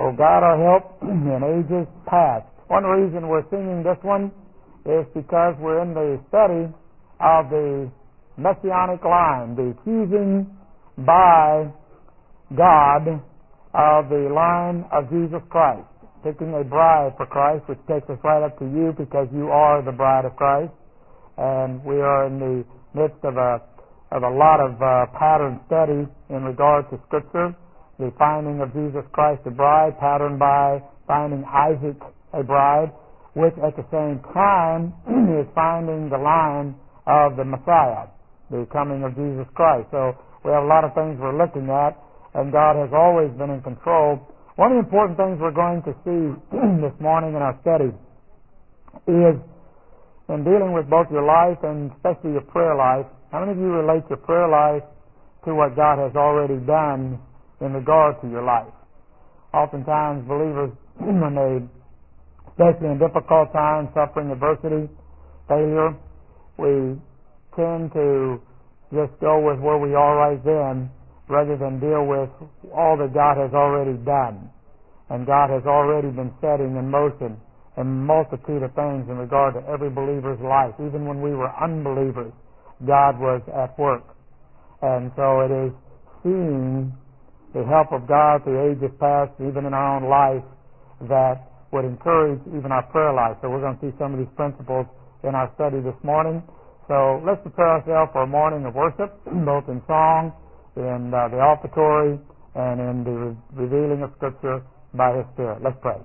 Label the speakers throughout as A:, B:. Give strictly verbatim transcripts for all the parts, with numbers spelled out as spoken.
A: O God, our help in ages past. One reason we're singing this one is because we're in the study of the Messianic line, the choosing by God of the line of Jesus Christ, picking a bride for Christ, which takes us right up to you because you are the bride of Christ. And we are in the midst of a of a lot of uh, pattern study in regard to Scripture. The finding of Jesus Christ a bride, patterned by finding Isaac a bride, which at the same time is finding the line of the Messiah, the coming of Jesus Christ. So we have a lot of things we're looking at, and God has always been in control. One of the important things we're going to see this morning in our study is in dealing with both your life and especially your prayer life. How many of you relate your prayer life to what God has already done in regard to your life? Oftentimes believers, when they, especially in difficult times, suffering, adversity, failure, we tend to just go with where we are right then rather than deal with all that God has already done. And God has already been setting in motion a multitude of things in regard to every believer's life. Even when we were unbelievers, God was at work. And so it is seeing the help of God through ages past, even in our own life, that would encourage even our prayer life. So we're going to see some of these principles in our study this morning. So let's prepare ourselves for a morning of worship, both in song, in uh, the offertory, and in the re- revealing of Scripture by His Spirit. Let's pray.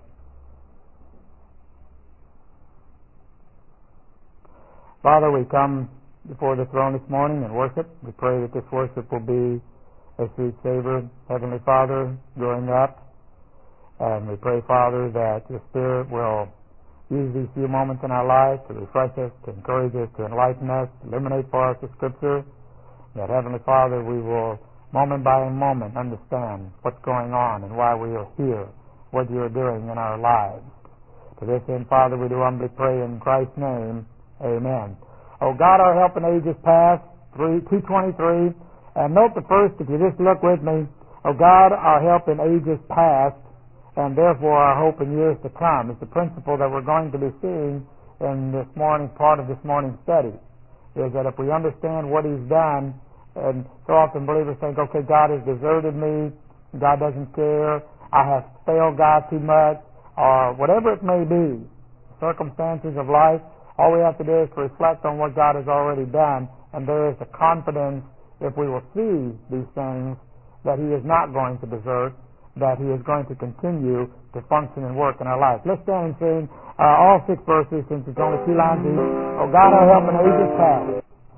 A: Father, we come before the throne this morning and worship. We pray that this worship will be a sweet savor, Heavenly Father, growing up. And we pray, Father, that your Spirit will use these few moments in our lives to refresh us, to encourage us, to enlighten us, illuminate for us the Scripture. That, Heavenly Father, we will, moment by moment, understand what's going on and why we are here, what you are doing in our lives. To this end, Father, we do humbly pray in Christ's name. Amen. O God, our help in ages past, two twenty-three. And note the first, if you just look with me. O God, our help in ages past, and therefore our hope in years to come. It's the principle that we're going to be seeing in this morning, part of this morning's study, is that if we understand what He's done, and so often believers think, okay, God has deserted me, God doesn't care, I have failed God too much, or whatever it may be, circumstances of life. All we have to do is to reflect on what God has already done, and there is a confidence, if we will see these things, that He is not going to desert, that He is going to continue to function and work in our life. Let's stand and sing uh, all six verses, since it's only two lines each. Oh God, our help in ages past.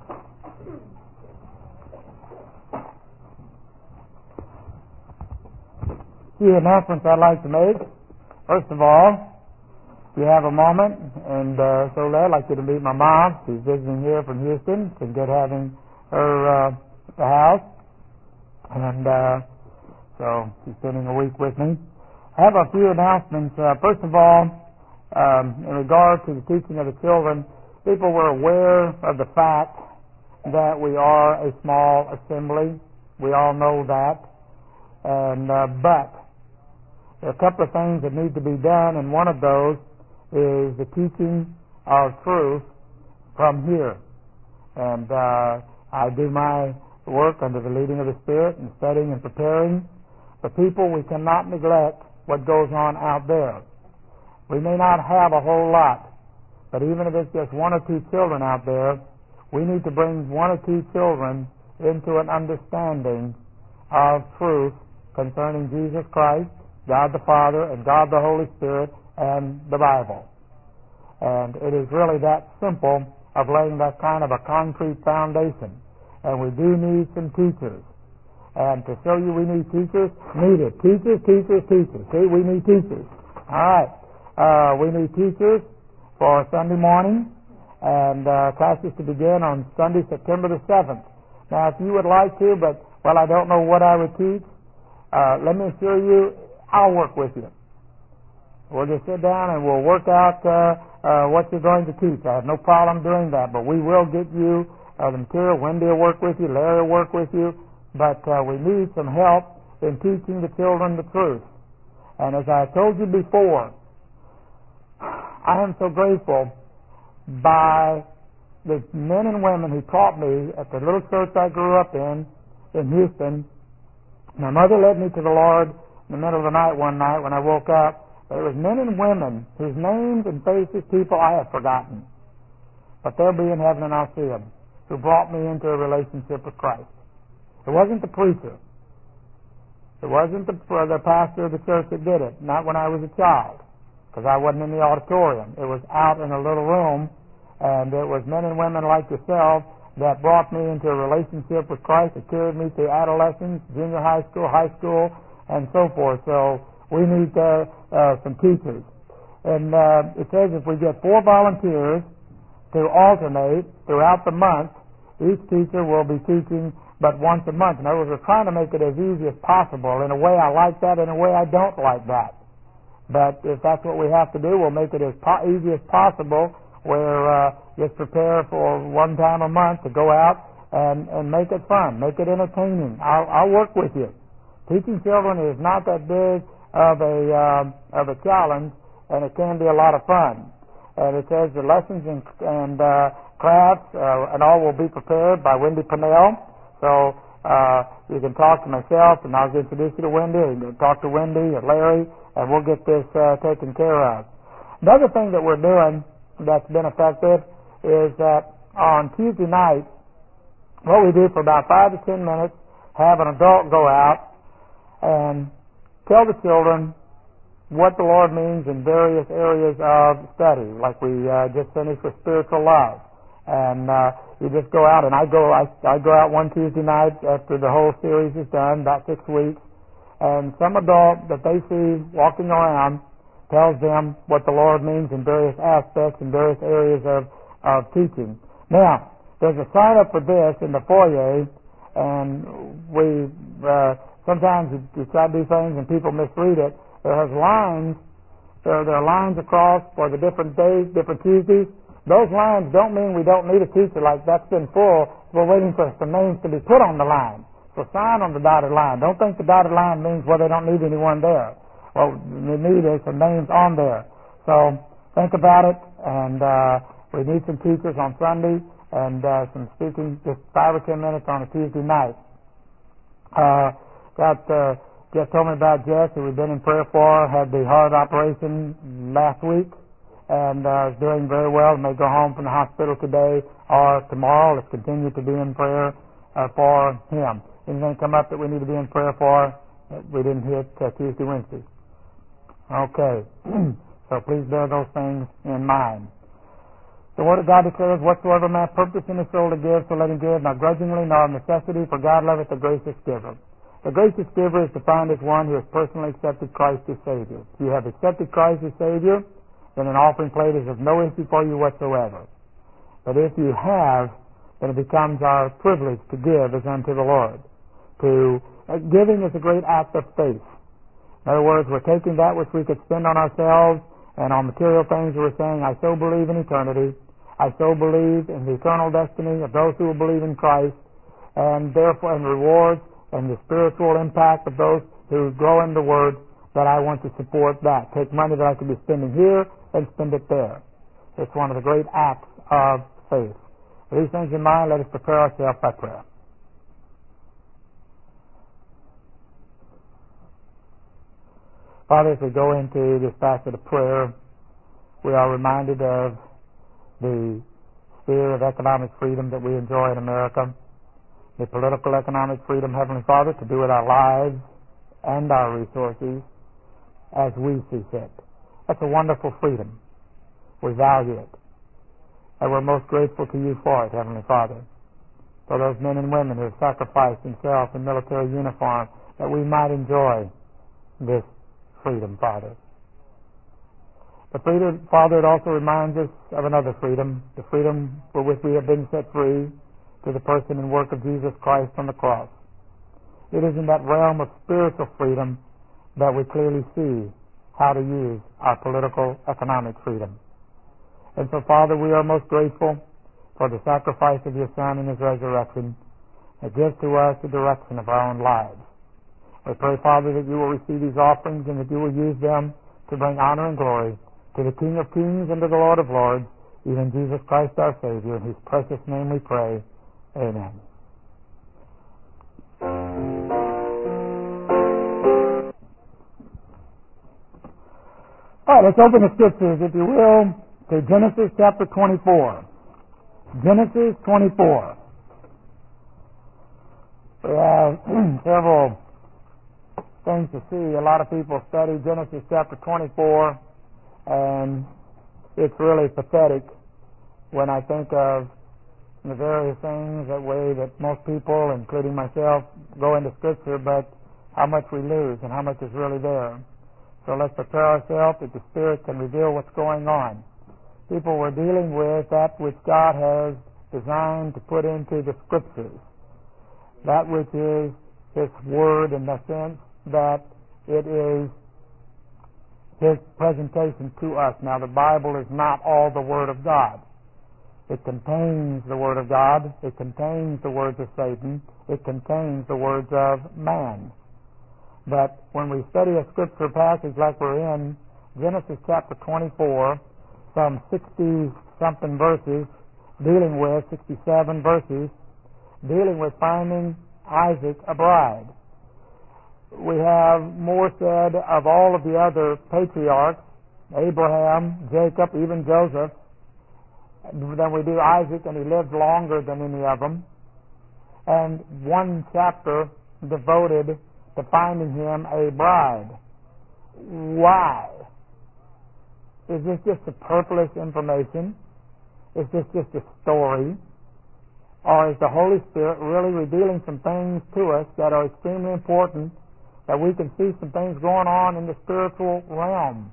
A: Few announcements I'd like to make. First of all, if you have a moment, and uh, so I'd like you to meet my mom. She's visiting here from Houston. It's good having her uh, at the house. And uh, so she's spending a week with me. I have a few announcements. Uh, first of all, um, in regard to the teaching of the children, people were aware of the fact that we are a small assembly. We all know that. And uh, but there are a couple of things that need to be done, and one of those is the teaching of truth from here. And uh, I do my work under the leading of the Spirit and studying and preparing. The people, we cannot neglect what goes on out there. We may not have a whole lot, but even if it's just one or two children out there, we need to bring one or two children into an understanding of truth concerning Jesus Christ, God the Father, and God the Holy Spirit, and the Bible. And it is really that simple of laying that kind of a concrete foundation. And we do need some teachers. And to show you we need teachers, needed. Teachers, teachers, teachers. See, we need teachers. All right. Uh, we need teachers for Sunday morning, and uh, classes to begin on Sunday, September the seventh. Now, if you would like to, but, well, I don't know what I would teach, uh, let me assure you, I'll work with you. We'll just sit down and we'll work out uh, uh, what you're going to teach. I have no problem doing that, but we will get you uh, the material. Wendy will work with you. Larry will work with you. But uh, we need some help in teaching the children the truth. And as I told you before, I am so grateful by the men and women who taught me at the little church I grew up in, in Houston. My mother led me to the Lord in the middle of the night one night when I woke up. But it was men and women whose names and faces, people I have forgotten. But they'll be in heaven and I'll see them, who brought me into a relationship with Christ. It wasn't the preacher. It wasn't the, uh, the pastor of the church that did it, not when I was a child, because I wasn't in the auditorium. It was out in a little room, and it was men and women like yourself that brought me into a relationship with Christ, that carried me through adolescence, junior high school, high school, and so forth. So we need uh, uh, some teachers. And uh, it says if we get four volunteers to alternate throughout the month, each teacher will be teaching but once a month. In other words, we're trying to make it as easy as possible. In a way I like that, in a way I don't like that. But if that's what we have to do, we'll make it as po- easy as possible, where uh, just prepare for one time a month to go out and, and make it fun, make it entertaining. I'll, I'll work with you. Teaching children is not that big of a um, of a challenge, and it can be a lot of fun. And it says the lessons and, and uh, crafts uh, and all will be prepared by Wendy Pennell. So uh, you can talk to myself, and I'll introduce you to Wendy. You can talk to Wendy or Larry, and we'll get this uh, taken care of. Another thing that we're doing that's been effective is that on Tuesday night, what we do for about five to ten minutes, have an adult go out and tell the children what the Lord means in various areas of study, like we uh, just finished with spiritual love. And uh, you just go out, and I go I, I go out one Tuesday night after the whole series is done, about six weeks, and some adult that they see walking around tells them what the Lord means in various aspects and various areas of, of teaching. Now, there's a sign up for this in the foyer, and we uh, sometimes we try to do things and people misread it. There has lines, there, there are lines across for the different days, different Tuesdays. Those lines don't mean we don't need a teacher, like that's been full. We're waiting for some names to be put on the line. So sign on the dotted line. Don't think the dotted line means, well, they don't need anyone there. Well, we need is some names on there. So think about it, and uh, we need some teachers on Sunday and uh, some speaking just five or ten minutes on a Tuesday night. Uh, got uh, Jeff told me about Jess, who we've been in prayer for, had the heart operation last week, and uh, is doing very well. May go home from the hospital today or tomorrow. Let's continue to be in prayer uh, for him. Anything come up that we need to be in prayer for that we didn't hit uh, Tuesday, Wednesday? Okay. So please bear those things in mind. The Word of God declares, whatsoever man purpose in his soul to give, so let him give, not grudgingly, nor of necessity, for God loveth the gracious giver. The gracious giver is defined as one who has personally accepted Christ as Savior. If you have accepted Christ as Savior, then an offering plate is of no issue for you whatsoever. But if you have, then it becomes our privilege to give as unto the Lord. To uh, giving is a great act of faith. In other words, we're taking that which we could spend on ourselves and on material things. We're saying, I so believe in eternity. I so believe in the eternal destiny of those who will believe in Christ, and therefore in rewards and the spiritual impact of those who grow in the Word, that I want to support that. Take money that I could be spending here and spend it there. It's one of the great acts of faith. With these things in mind, let us prepare ourselves by prayer. Father, as we go into this facet of prayer, we are reminded of the sphere of economic freedom that we enjoy in America, the political economic freedom, Heavenly Father, to do with our lives and our resources as we see fit. That's a wonderful freedom. We value it. And we're most grateful to you for it, Heavenly Father, for those men and women who have sacrificed themselves in military uniform that we might enjoy this freedom, Father. But freedom, Father, it also reminds us of another freedom, the freedom for which we have been set free to the person and work of Jesus Christ on the cross. It is in that realm of spiritual freedom that we clearly see how to use our political, economic freedom. And so, Father, we are most grateful for the sacrifice of your Son and his resurrection that gives to us the direction of our own lives. We pray, Father, that you will receive these offerings and that you will use them to bring honor and glory to the King of Kings and to the Lord of Lords, even Jesus Christ our Savior. In whose precious name we pray. Amen. All right, let's open the Scriptures, if you will, to Genesis chapter twenty-four. Genesis twenty-four. We have several things to see. A lot of people study Genesis chapter twenty-four, and it's really pathetic when I think of the various things that way that most people, including myself, go into Scripture, but how much we lose and how much is really there. So let's prepare ourselves that the Spirit can reveal what's going on. People were dealing with that which God has designed to put into the Scriptures, that which is His Word, in the sense that it is His presentation to us. Now, the Bible is not all the Word of God. It contains the Word of God. It contains the words of Satan. It contains the words of man. But when we study a Scripture passage like we're in Genesis chapter twenty-four, some sixty-something verses, dealing with sixty-seven verses, dealing with finding Isaac a bride. We have more said of all of the other patriarchs, Abraham, Jacob, even Joseph, than we do Isaac, and he lived longer than any of them. And one chapter devoted to finding him a bride. Why? Is this just superfluous information? Is this just a story? Or is the Holy Spirit really revealing some things to us that are extremely important, that we can see some things going on in the spiritual realm?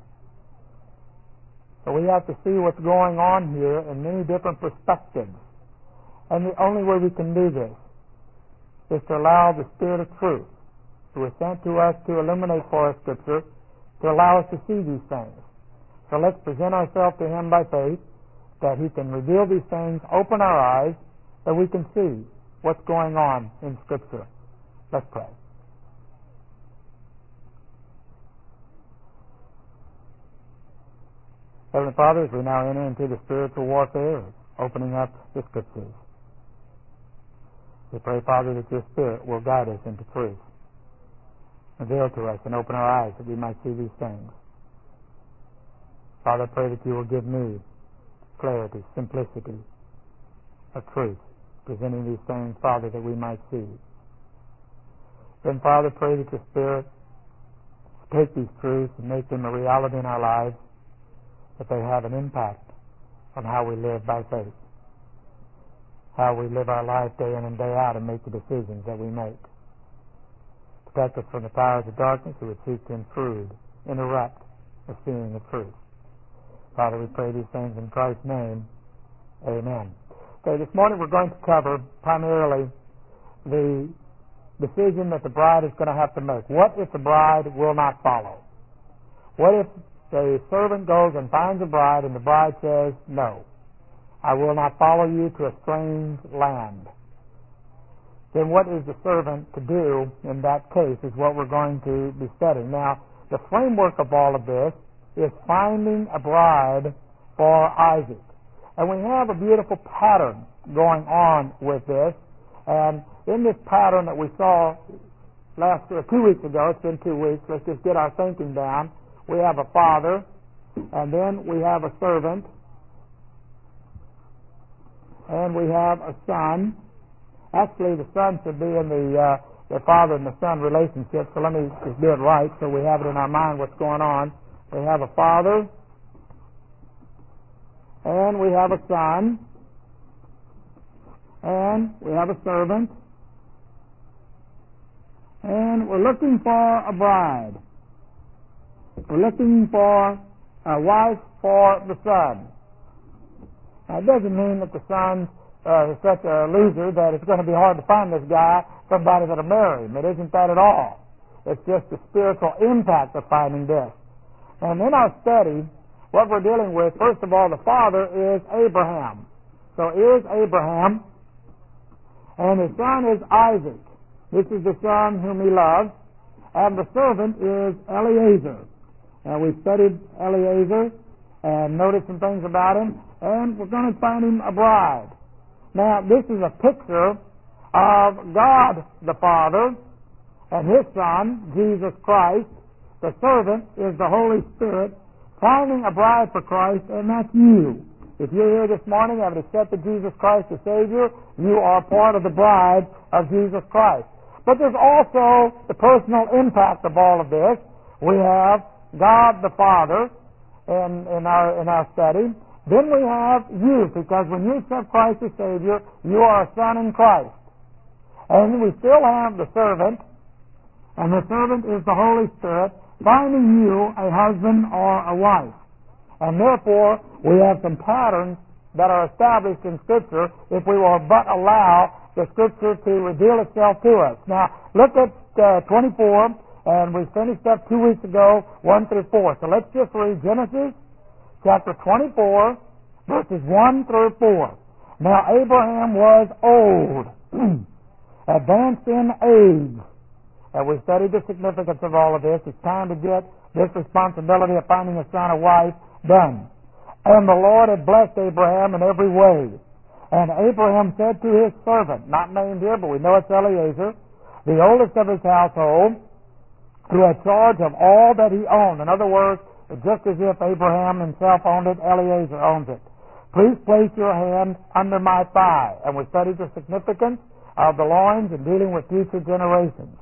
A: So we have to see what's going on here in many different perspectives. And the only way we can do this is to allow the Spirit of truth, who is sent to us to illuminate for us Scripture, to allow us to see these things. So let's present ourselves to Him by faith, that He can reveal these things, open our eyes, that we can see what's going on in Scripture. Let's pray. Heavenly Father, as we now enter into the spiritual warfare, opening up the Scriptures, we pray, Father, that your Spirit will guide us into truth. Reveal to us and open our eyes that we might see these things. Father, I pray that you will give me clarity, simplicity of truth, presenting these things, Father, that we might see. Then, Father, pray that your Spirit take these truths and make them a reality in our lives, that they have an impact on how we live by faith, how we live our life day in and day out and make the decisions that we make. Protect us from the powers of darkness who would seek to intrude, interrupt the seeing of truth. Father, we pray these things in Christ's name. Amen. Okay, this morning we're going to cover primarily the decision that the bride is going to have to make. What if the bride will not follow? What if the servant goes and finds a bride and the bride says, no, I will not follow you to a strange land? Then what is the servant to do in that case is what we're going to be studying. Now, the framework of all of this is finding a bride for Isaac. And we have a beautiful pattern going on with this. And in this pattern that we saw last uh, two weeks ago, it's been two weeks, let's just get our thinking down. We have a father, and then we have a servant, and we have a son. Actually, the son should be in the uh, the father and the son relationship, so let me just do it right so we have it in our mind what's going on. We have a father, and we have a son, and we have a servant, and we're looking for a bride. We're looking for a wife for the son. Now, it doesn't mean that the son uh, is such a loser that it's going to be hard to find this guy, somebody that'll marry him. It isn't that at all. It's just the spiritual impact of finding this. And in our study, what we're dealing with, first of all, the father is Abraham. So here's Abraham, and his son is Isaac. This is the son whom he loves. and the servant is Eliezer. Now, we studied Eliezer and noticed some things about him, and we're going to find him a bride. Now, this is a picture of God the Father and His Son, Jesus Christ. The servant is the Holy Spirit, finding a bride for Christ, and that's you. If you're here this morning and have accepted Jesus Christ as Savior, you are part of the bride of Jesus Christ. But there's also the personal impact of all of this. We have God the Father in, in, our, in our study. Then we have you, because when you accept Christ as Savior, you are a son in Christ. And we still have the servant, and the servant is the Holy Spirit, finding you a husband or a wife. And therefore, we have some patterns that are established in Scripture if we will but allow the Scripture to reveal itself to us. Now, look at uh, twenty-four, and we finished up two weeks ago, one through four. So let's just read Genesis chapter twenty-four, verses one through four. Now, Abraham was old, advanced in age. And we studied the significance of all of this. It's time to get this responsibility of finding a son or wife done. And the Lord had blessed Abraham in every way. And Abraham said to his servant, not named here, but we know it's Eliezer, the oldest of his household, who had charge of all that he owned. In other words, just as if Abraham himself owned it, Eliezer owns it. Please place your hand under my thigh. And we studied the significance of the loins in dealing with future generations.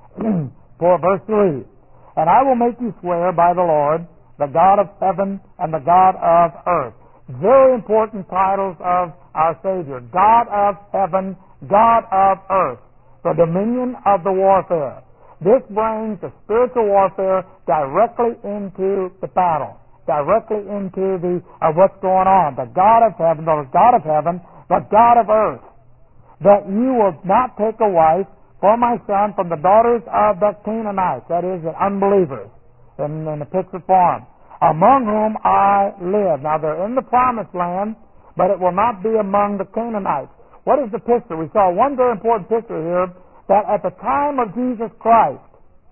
A: For verse three, and I will make you swear by the Lord, the God of heaven and the God of earth. Very important titles of our Savior. God of heaven, God of earth. The dominion of the warfare. This brings the spiritual warfare directly into the battle, directly into the uh, what's going on. The God of heaven, the God of heaven, the God of earth. That you will not take a wife for my son from the daughters of the Canaanites, that is, the unbelievers, in, in the picture form, among whom I live. Now, they're in the promised land, but it will not be among the Canaanites. What is the picture? We saw one very important picture here, that at the time of Jesus Christ,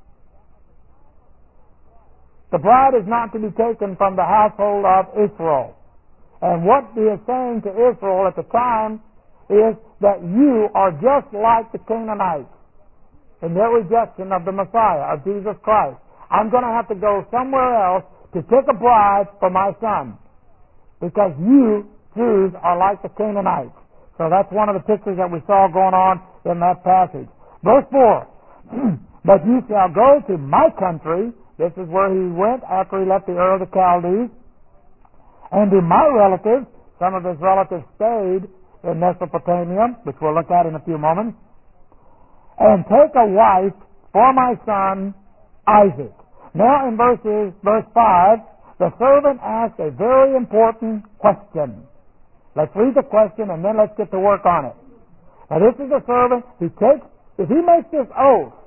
A: the bride is not to be taken from the household of Israel. And what he is saying to Israel at the time is that you are just like the Canaanites in their rejection of the Messiah, of Jesus Christ. I'm going to have to go somewhere else to take a bride for my son, because you, Jews, are like the Canaanites. So that's one of the pictures that we saw going on in that passage. Verse four, but you shall go to my country. This is where he went after he left the Ur of the Chaldees. And to my relatives, some of his relatives stayed in Mesopotamia, which we'll look at in a few moments, and take a wife for my son Isaac. Now in verses, verse five, the servant asked a very important question. Let's read the question and then let's get to work on it. Now this is the servant. He takes, if he makes this oath,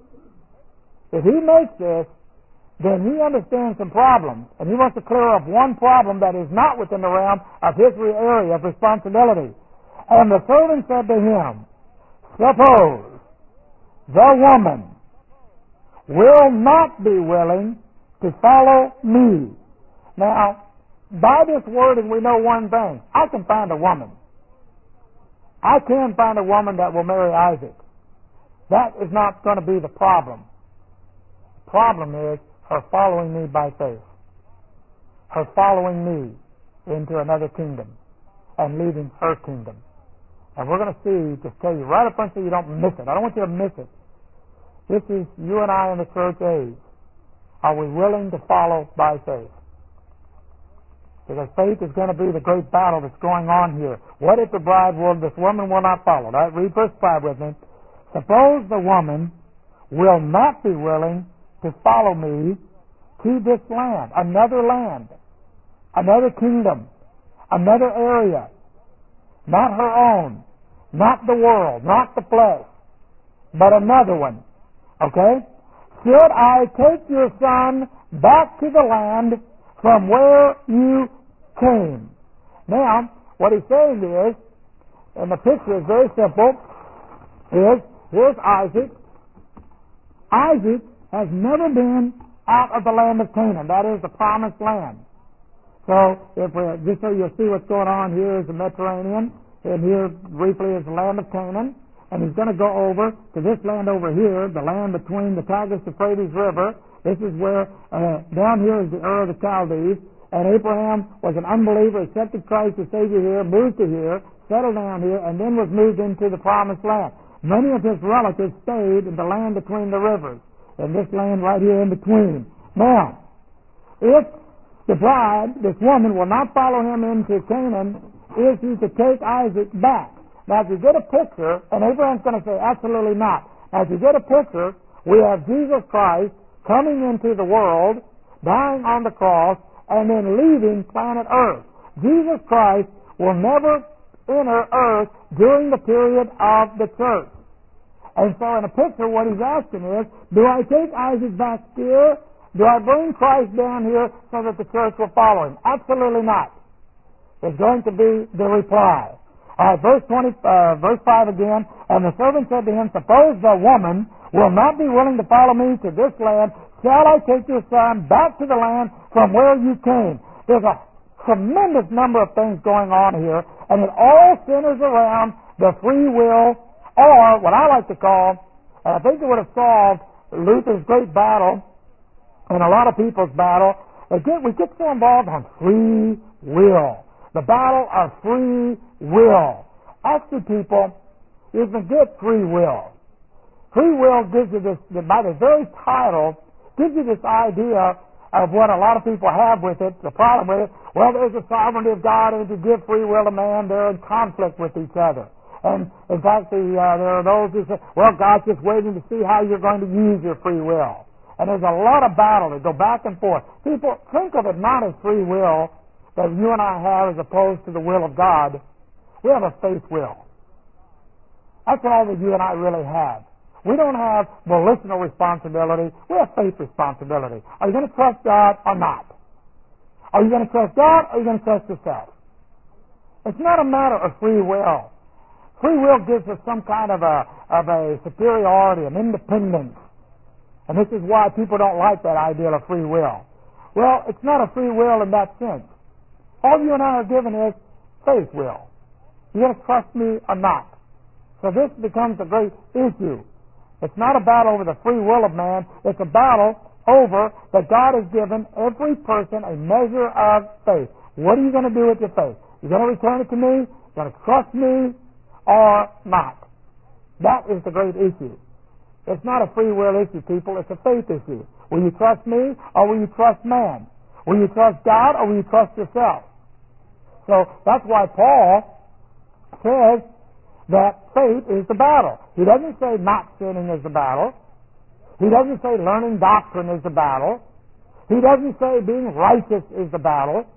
A: if he makes this, then he understands some problems, and he wants to clear up one problem that is not within the realm of his area of responsibility. And the servant said to him, suppose the woman will not be willing to follow me. Now, by this wording, we know one thing. I can find a woman. I can find a woman that will marry Isaac. That is not going to be the problem. The problem is her following me by faith. Her following me into another kingdom and leaving her kingdom. And we're going to see, just tell you right up front so you don't miss it. I don't want you to miss it. This is you and I in the church age. Are we willing to follow by faith? Because faith is going to be the great battle that's going on here. What if the bride will, this woman will not follow? Right? Read verse five with me. Suppose the woman will not be willing to follow me to this land, another land, another kingdom, another area, not her own, not the world, not the flesh, but another one. Okay? Should I take your son back to the land from where you came? Now, what he's saying is, and the picture is very simple, is here's Isaac. Isaac has never been out of the land of Canaan. That is the promised land. So, if we, just so you'll see what's going on, here is the Mediterranean, and here briefly is the land of Canaan, and he's going to go over to this land over here, the land between the Tigris-Euphrates River. This is where, uh, down here is the Ur of the Chaldees, and Abraham was an unbeliever, accepted Christ as Savior here, moved to here, settled down here, and then was moved into the promised land. Many of his relatives stayed in the land between the rivers, in this land right here in between. Now, if the bride, this woman, will not follow him into Canaan, is he to take Isaac back? Now, if you get a picture, and Abraham's going to say, absolutely not. Now, if you get a picture, we have Jesus Christ coming into the world, dying on the cross, and then leaving planet Earth. Jesus Christ will never enter Earth during the period of the church. And so in a picture, what he's asking is, do I take Isaac back here? Do I bring Christ down here so that the church will follow him? Absolutely not. It's going to be the reply. All right, verse twenty, uh, verse five again. And the servant said to him, suppose the woman will not be willing to follow me to this land, shall I take your son back to the land from where you came? There's a tremendous number of things going on here, and it all centers around the free will, or what I like to call, and I think it would have solved Luther's great battle and a lot of people's battle. Again, we get so involved on free will. The battle of free will. Actually, people, you can get free will. Free will gives you this, by the very title, gives you this idea of what a lot of people have with it, the problem with it. Well, there's the sovereignty of God, and if you give free will to man, they're in conflict with each other. And, in fact, the, uh, there are those who say, well, God's just waiting to see how you're going to use your free will. And there's a lot of battle that go back and forth. People, think of it not as free will that you and I have as opposed to the will of God. We have a faith will. That's all that you and I really have. We don't have volitional responsibility. We have faith responsibility. Are you going to trust God or not? Are you going to trust God or are you going to trust yourself? It's not a matter of free will. Free will gives us some kind of a, of a superiority, an independence. And this is why people don't like that idea of free will. Well, it's not a free will in that sense. All you and I are given is faith will. You're going to trust me or not. So this becomes a great issue. It's not a battle over the free will of man. It's a battle over that God has given every person a measure of faith. What are you going to do with your faith? You're going to return it to me? You're going to trust me or not? That is the great issue. It's not a free will issue, people. It's a faith issue. Will you trust me or will you trust man? Will you trust God or will you trust yourself? So that's why Paul says that faith is the battle. He doesn't say not sinning is the battle. He doesn't say learning doctrine is the battle. He doesn't say being righteous is the battle.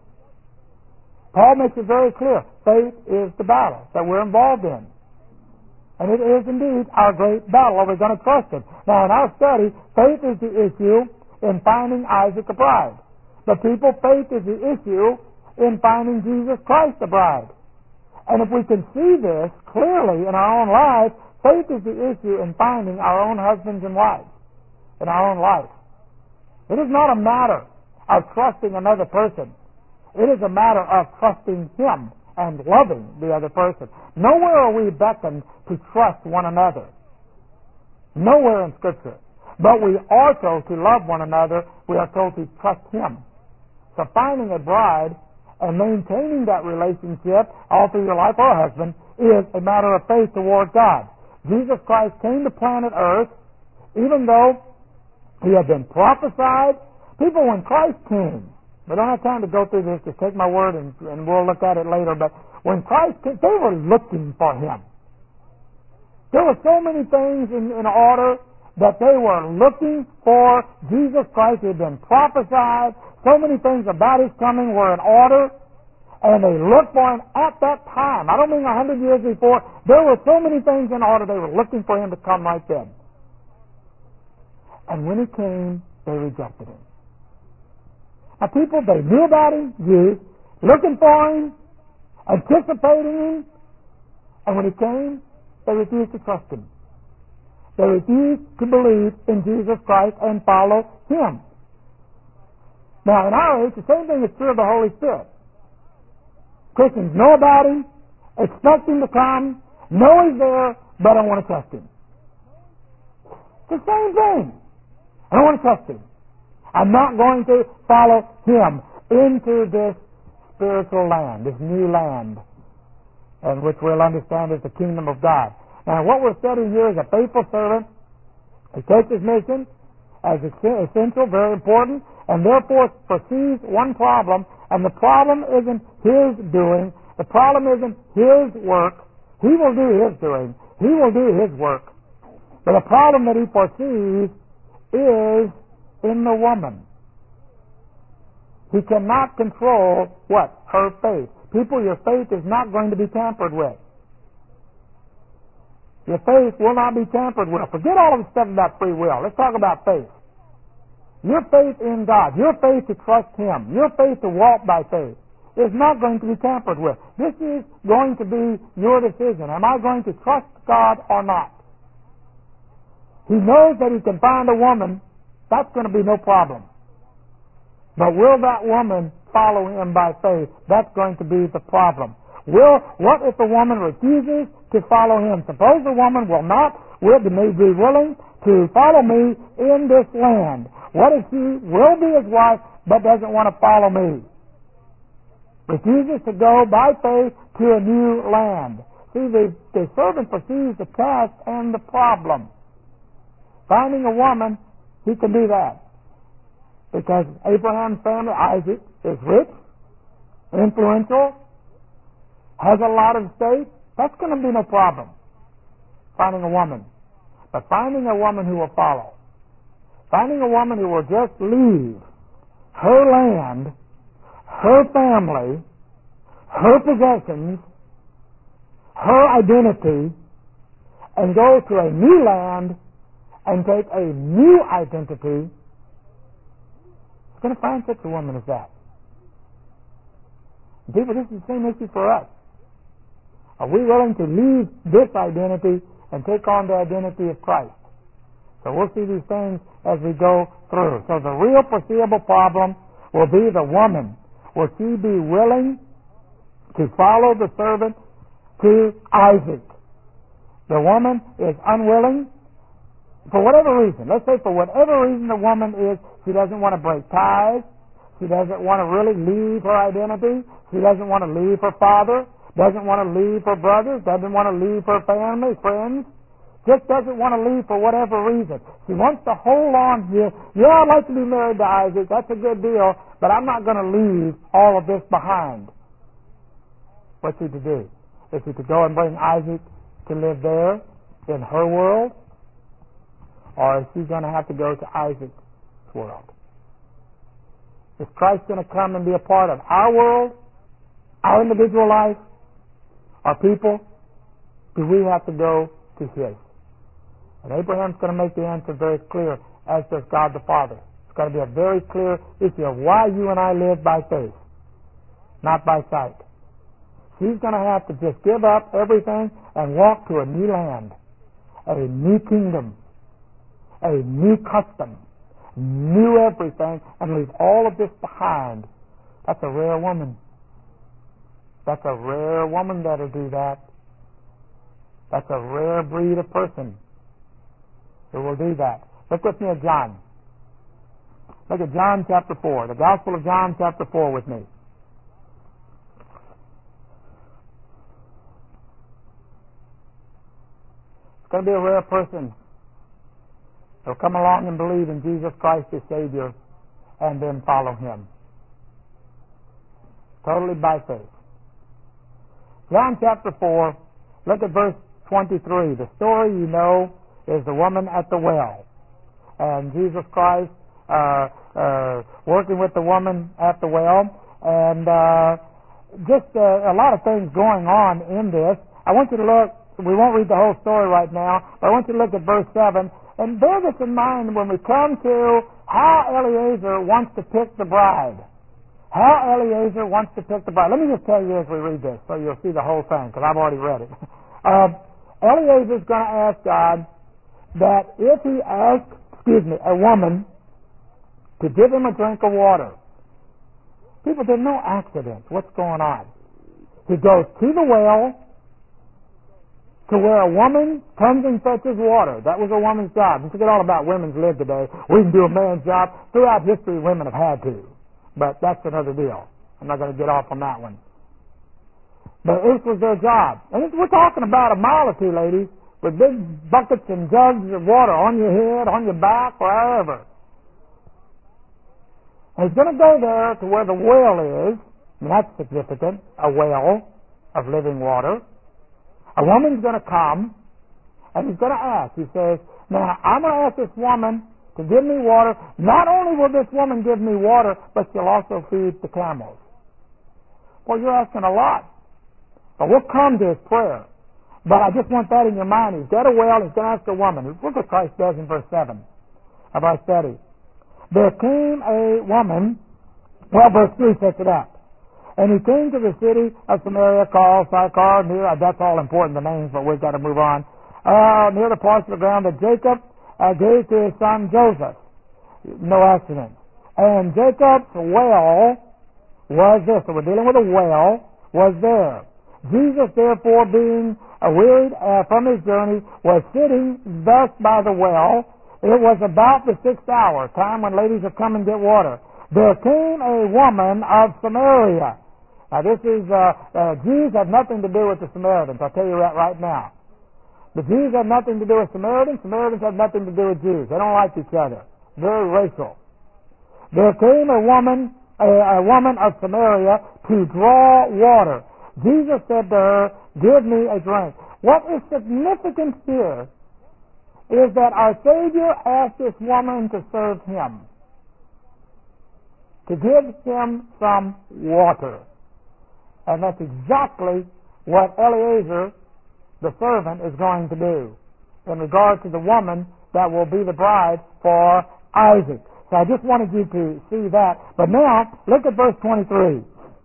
A: Paul makes it very clear. Faith is the battle that we're involved in. And it is indeed our great battle. Are we going to trust Him? Now, in our study, faith is the issue in finding Isaac a bride. But people, faith is the issue in finding Jesus Christ a bride. And if we can see this clearly in our own lives, faith is the issue in finding our own husbands and wives in our own life. It is not a matter of trusting another person. It is a matter of trusting Him and loving the other person. Nowhere are we beckoned to trust one another. Nowhere in Scripture. But we are told to love one another. We are told to trust Him. So finding a bride and maintaining that relationship all through your life or husband is a matter of faith toward God. Jesus Christ came to planet Earth, even though He had been prophesied. People, when Christ came, we don't have time to go through this, just take my word and, and we'll look at it later, but when Christ came, they were looking for Him. There were so many things in, in order that they were looking for Jesus Christ. He had been prophesied. So many things about His coming were in order, and they looked for Him at that time. I don't mean a hundred years before. There were so many things in order, they were looking for Him to come right then. And when He came, they rejected Him. Now, people, they knew about Him, Jews, looking for Him, anticipating Him, and when He came, they refused to trust Him. They refuse to believe in Jesus Christ and follow Him. Now, in our age, the same thing is true of the Holy Spirit. Christians know about Him, expect Him to come, know He's there, but don't want to trust Him. It's the same thing. I don't want to trust Him. I'm not going to follow Him into this spiritual land, this new land, and which we'll understand is the kingdom of God. Now, what we're studying here is a faithful servant. He takes his mission as essential, very important, and therefore perceives one problem, and the problem isn't his doing, the problem isn't his work. He will do his doing. He will do his work. But the problem that he foresees is in the woman. He cannot control what? Her faith. People, your faith is not going to be tampered with. Your faith will not be tampered with. Forget all of the stuff about free will. Let's talk about faith. Your faith in God, your faith to trust Him, your faith to walk by faith is not going to be tampered with. This is going to be your decision. Am I going to trust God or not? He knows that he can find a woman. That's going to be no problem. But will that woman follow him by faith? That's going to be the problem. Will, what if the woman refuses to follow him? Suppose the woman will not, will may be willing to follow me in this land. What if she will be his wife, but doesn't want to follow me? Refuses to go by faith to a new land. See, the, the servant perceives the task and the problem. Finding a woman, he can do that. Because Abraham's family, Isaac, is rich, influential, has a lot of estate. That's going to be no problem, finding a woman. But finding a woman who will follow, finding a woman who will just leave her land, her family, her possessions, her identity, and go to a new land and take a new identity, it's going to find such a woman as that. People, this is the same issue for us. Are we willing to leave this identity and take on the identity of Christ? So we'll see these things as we go through. So the real foreseeable problem will be the woman. Will she be willing to follow the servant to Isaac? The woman is unwilling for whatever reason. Let's say for whatever reason the woman is, she doesn't want to break ties. She doesn't want to really leave her identity. She doesn't want to leave her father. Doesn't want to leave her brothers. Doesn't want to leave her family, friends. Just doesn't want to leave for whatever reason. She wants to hold on here. Yeah, I'd like to be married to Isaac. That's a good deal. But I'm not going to leave all of this behind. What's she to do? Is she to go and bring Isaac to live there in her world? Or is she going to have to go to Isaac's world? Is Christ going to come and be a part of our world, our individual life, our people? Do we have to go to His? And Abraham's going to make the answer very clear, as does God the Father. It's going to be a very clear issue of why you and I live by faith, not by sight. She's going to have to just give up everything and walk to a new land, a new kingdom, a new custom, new everything, and leave all of this behind. That's a rare woman. That's a rare woman that'll do that. That's a rare breed of person who will do that. Look with me at John. Look at John chapter four. The Gospel of John chapter four with me. It's going to be a rare person who'll come along and believe in Jesus Christ as Savior and then follow Him. Totally by faith. John chapter four, look at verse twenty-three. The story, you know, is the woman at the well. And Jesus Christ uh, uh, working with the woman at the well. And uh, just uh, a lot of things going on in this. I want you to look, we won't read the whole story right now, but I want you to look at verse seven. And bear this in mind when we come to how Eliezer wants to pick the bride. How Eliezer wants to pick the bride. Let me just tell you as we read this so you'll see the whole thing, because I've already read it. Uh, Eliezer's going to ask God, that if he asked, excuse me, a woman to give him a drink of water, people said, no accident. What's going on? He goes to the well to where a woman comes and fetches water. That was a woman's job. You forget all about women's lib today. We can do a man's job. Throughout history, women have had to. But that's another deal. I'm not going to get off on that one. But this was their job. And this, we're talking about a mile or two, ladies, with big buckets and jugs of water on your head, on your back, wherever. And he's going to go there to where the well is, and that's significant, a well of living water. A woman's going to come, and he's going to ask. He says, now, I'm going to ask this woman to give me water. Not only will this woman give me water, but she'll also feed the camels. Well, you're asking a lot. But we'll come to his prayer. But I just want that in your mind. He's got a well, he's going to ask a woman. Look what Christ does in verse seven of our study. There came a woman, well, verse three sets it up. And he came to the city of Samaria called Sychar, near, uh, that's all important, the names, but we've got to move on, uh, near the parts of the ground that Jacob uh, gave to his son Joseph. No accident. And Jacob's well was this, so we're dealing with a well, was there. Jesus, therefore, being uh, wearied uh, from his journey, was sitting thus by the well. It was about the sixth hour, time when ladies have come and get water. There came a woman of Samaria. Now this is, uh, uh, Jews have nothing to do with the Samaritans. I'll tell you that right now. The Jews have nothing to do with Samaritans. Samaritans have nothing to do with Jews. They don't like each other. Very racial. There came a woman, a, a woman of Samaria to draw water. Jesus said to her, give me a drink. What is significant here is that our Savior asked this woman to serve him, to give him some water. And that's exactly what Eliezer, the servant, is going to do in regard to the woman that will be the bride for Isaac. So I just wanted you to see that. But now, look at verse twenty-three.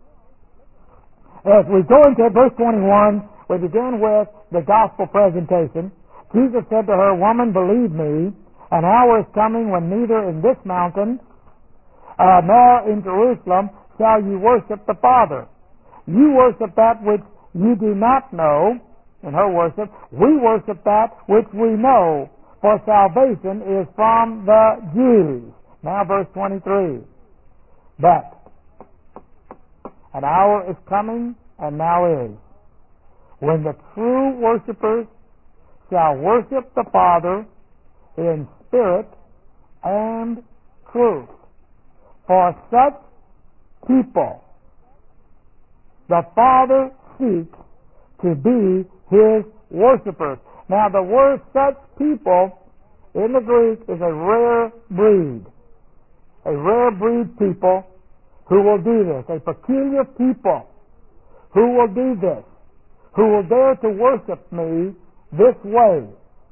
A: As we go into verse twenty-one, we begin with the gospel presentation. Jesus said to her, woman, believe me, an hour is coming when neither in this mountain uh, nor in Jerusalem shall you worship the Father. You worship that which you do not know, in her worship. We worship that which we know, for salvation is from the Jews. Now verse twenty-three. But an hour is coming, and now is, when the true worshipers shall worship the Father in spirit and truth. For such people the Father seeks to be his worshipers. Now the word such people in the Greek is a rare breed. A rare breed people who will do this. A peculiar people who will do this. Who will dare to worship me this way.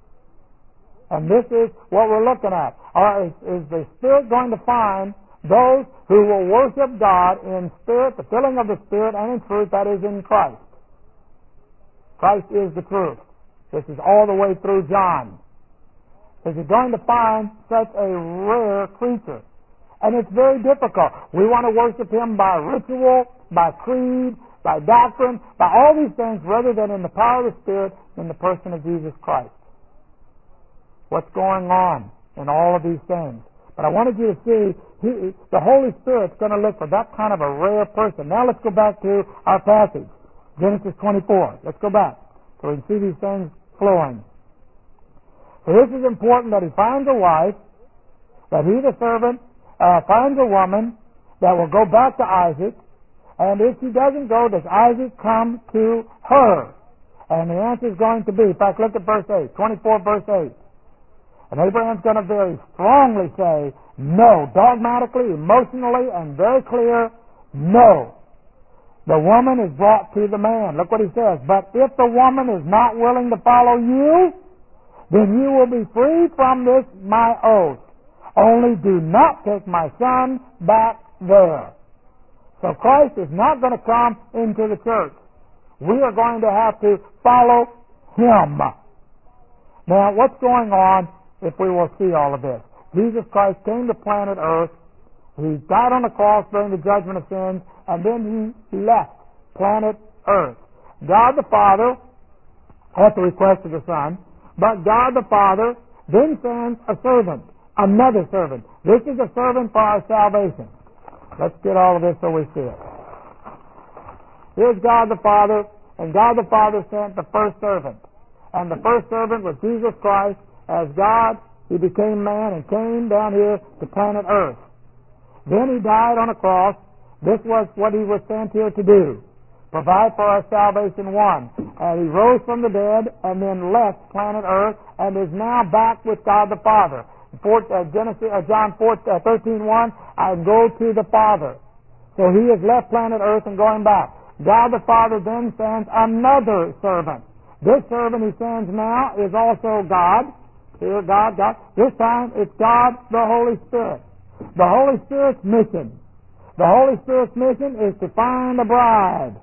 A: And this is what we're looking at. Or is, is the Spirit going to find those who will worship God in spirit, the filling of the Spirit, and in truth, that is in Christ. Christ is the truth. This is all the way through John. Is he going to find such a rare creature? And it's very difficult. We want to worship him by ritual, by creed, by doctrine, by all these things, rather than in the power of the Spirit in the person of Jesus Christ. What's going on in all of these things? But I wanted you to see, he, the Holy Spirit's going to look for that kind of a rare person. Now let's go back to our passage, Genesis twenty-four. Let's go back so we can see these things flowing. So this is important, that he finds a wife, that he, the servant, uh, finds a woman that will go back to Isaac, and if she doesn't go, does Isaac come to her? And the answer is going to be, in fact, look at verse eight, twenty-four verse eight. And Abraham's going to very strongly say, no, dogmatically, emotionally, and very clear, no. The woman is brought to the man. Look what he says. But if the woman is not willing to follow you, then you will be free from this my oath. Only do not take my son back there. So Christ is not going to come into the church. We are going to have to follow him. Now, what's going on if we will see all of this? Jesus Christ came to planet Earth. He died on the cross during the judgment of sins, and then he left planet Earth. God the Father, at the request of the Son, but God the Father then sends a servant, another servant. This is a servant for our salvation. Let's get all of this so we see it. Here's God the Father, and God the Father sent the first servant. And the first servant was Jesus Christ. As God, he became man and came down here to planet Earth. Then he died on a cross. This was what he was sent here to do. Provide for our salvation, one. And he rose from the dead and then left planet Earth and is now back with God the Father. For, uh, Genesis, uh, John thirteen one, I go to the Father. So he has left planet Earth and going back. God the Father then sends another servant. This servant he sends now is also God. Here, God, God. This time it's God the Holy Spirit. The Holy Spirit's mission. The Holy Spirit's mission is to find a bride.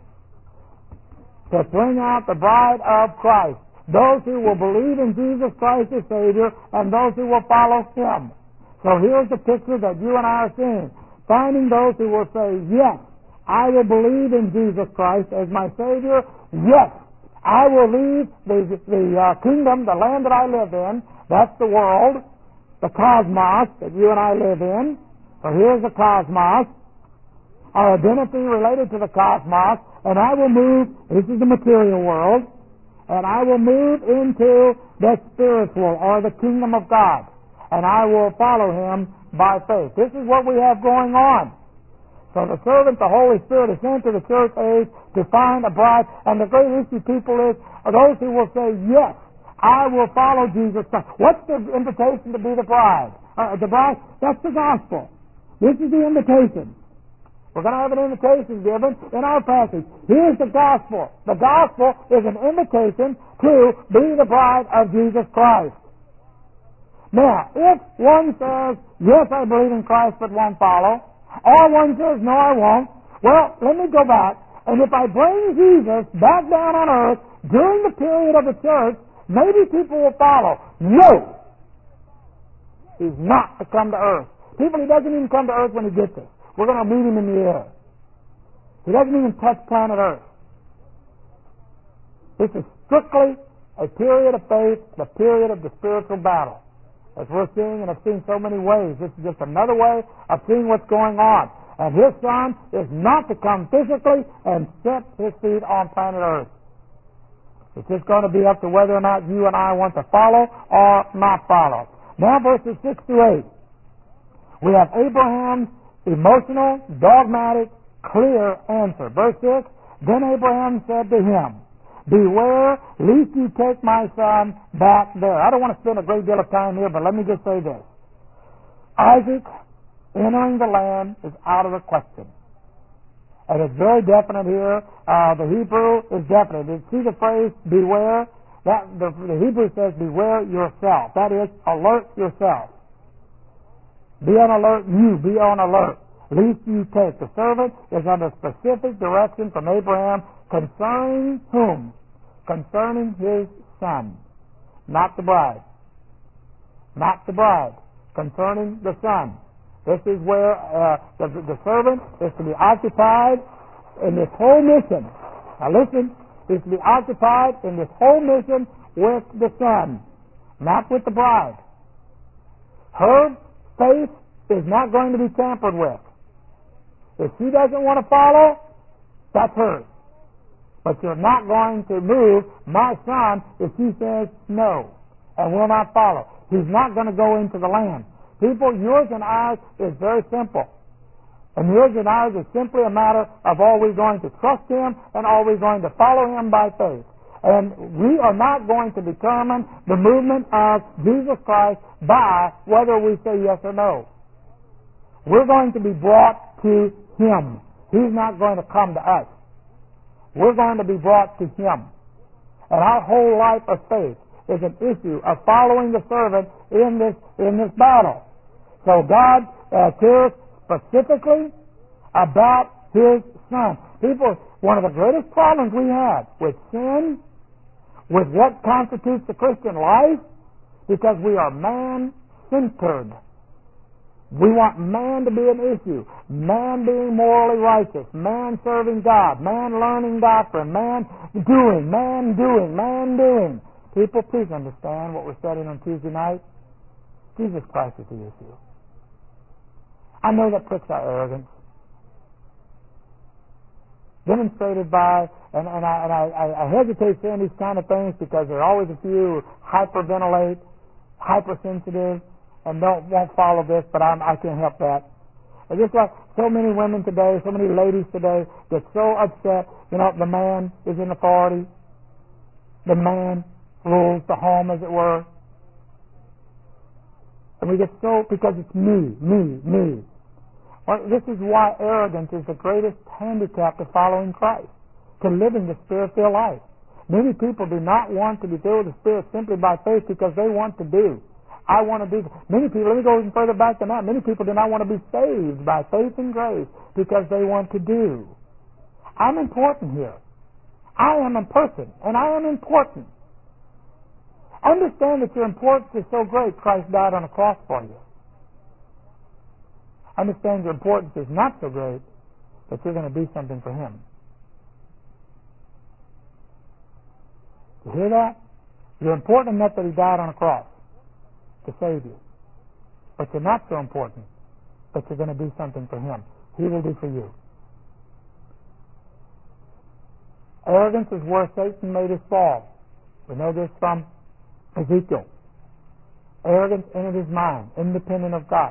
A: To bring out the bride of Christ. Those who will believe in Jesus Christ as Savior and those who will follow Him. So here's the picture that you and I are seeing. Finding those who will say, yes, I will believe in Jesus Christ as my Savior. Yes, I will leave the, the uh, kingdom, the land that I live in. That's the world, the cosmos that you and I live in. So here's the cosmos. Our identity related to the cosmos. And I will move, this is the material world, and I will move into the spiritual or the kingdom of God. And I will follow Him by faith. This is what we have going on. So the servant, the Holy Spirit, is sent to the church age to find a bride. And the great issue, people, is are those who will say, yes, I will follow Jesus Christ. What's the invitation to be the bride? Uh, the bride, that's the gospel. This is the invitation. We're going to have an invitation given in our passage. Here's the gospel. The gospel is an invitation to be the bride of Jesus Christ. Now, if one says, yes, I believe in Christ, but won't follow, or one says, no, I won't, well, let me go back. And if I bring Jesus back down on earth during the period of the church, maybe people will follow. No! He's not to come to earth. People, he doesn't even come to earth when he gets there. We're going to meet him in the air. He doesn't even touch planet Earth. This is strictly a period of faith, the period of the spiritual battle. As we're seeing and have seen so many ways, this is just another way of seeing what's going on. And his Son is not to come physically and set his feet on planet Earth. It's just going to be up to whether or not you and I want to follow or not follow. Now verses six to eight. We have Abraham's emotional, dogmatic, clear answer. Verse six, then Abraham said to him, beware lest you take my son back there. I don't want to spend a great deal of time here, but let me just say this. Isaac entering the land is out of the question. And it's very definite here. Uh, the Hebrew is definite. You see the phrase, beware? That, the, the Hebrew says, beware yourself. That is, alert yourself. Be on alert, you, be on alert, lest you take. The servant is under specific direction from Abraham concerning whom? Concerning his son. Not the bride. Not the bride. Concerning the son. This is where uh, the, the servant is to be occupied in this whole mission. Now listen, is to be occupied in this whole mission with the son, not with the bride. Her faith is not going to be tampered with. If she doesn't want to follow, that's hers. But you're not going to move my son if she says no and will not follow. He's not going to go into the land. People, yours and ours is very simple. And yours and ours is simply a matter of are we going to trust Him and are we going to follow Him by faith. And we are not going to determine the movement of Jesus Christ by whether we say yes or no. We're going to be brought to Him. He's not going to come to us. We're going to be brought to Him. And our whole life of faith is an issue of following the servant in this in this battle. So God uh, cares specifically about His Son. People, one of the greatest problems we have with sin, with what constitutes the Christian life because we are man-centered. We want man to be an issue, man being morally righteous, man serving God, man learning doctrine, man doing, man doing, man doing. People, please understand what we're studying on Tuesday night. Jesus Christ is the issue. I know that pricks our arrogance. Demonstrated by, and, and, I, and I, I hesitate saying these kind of things because there are always a few who hyperventilate, hypersensitive, and don't won't follow this, but I'm, I can't help that. It's just like so many women today, so many ladies today get so upset. You know, the man is in authority. The man rules the home, as it were. And we get so, because it's me, me, me. Well, this is why arrogance is the greatest handicap to following Christ, to living the Spirit-filled life. Many people do not want to be filled with the Spirit simply by faith because they want to do. I want to do. Many people, let me go even further back than that. Many people do not want to be saved by faith and grace because they want to do. I'm important here. I am a person, and I am important. Understand that your importance is so great, Christ died on a cross for you. Understand your importance is not so great that you're going to do something for Him. You hear that? You're important enough that He died on a cross to save you. But you're not so important that you're going to do something for Him. He will do for you. Arrogance is where Satan made his fall. We know this from Ezekiel. Arrogance entered his mind, independent of God.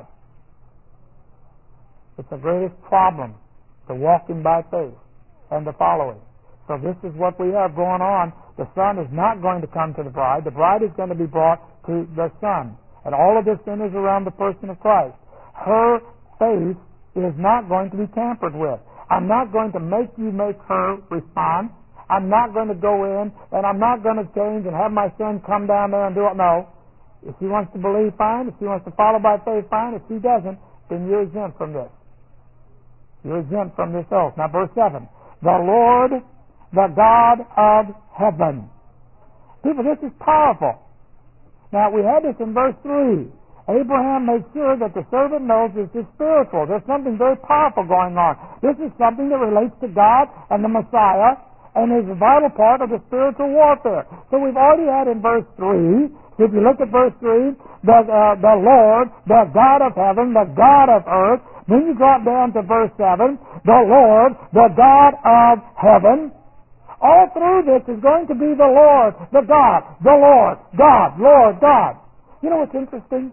A: It's the greatest problem to walking by faith and to following. So this is what we have going on. The Son is not going to come to the bride. The bride is going to be brought to the Son. And all of this centers around the person of Christ. Her faith is not going to be tampered with. I'm not going to make you make her respond. I'm not going to go in and I'm not going to change and have my son come down there and do it. No. If she wants to believe, fine. If she wants to follow by faith, fine. If she doesn't, then you're exempt from this. You're exempt from this oath. Now, verse seven. The Lord, the God of heaven. People, this is powerful. Now, we had this in verse three. Abraham made sure that the servant knows this is spiritual. There's something very powerful going on. This is something that relates to God and the Messiah and is a vital part of the spiritual warfare. So we've already had in verse three, if you look at verse three, the, uh, the Lord, the God of heaven, the God of earth. Then you drop down to verse seven, the Lord, the God of heaven. All through this is going to be the Lord, the God, the Lord, God, Lord, God. You know what's interesting?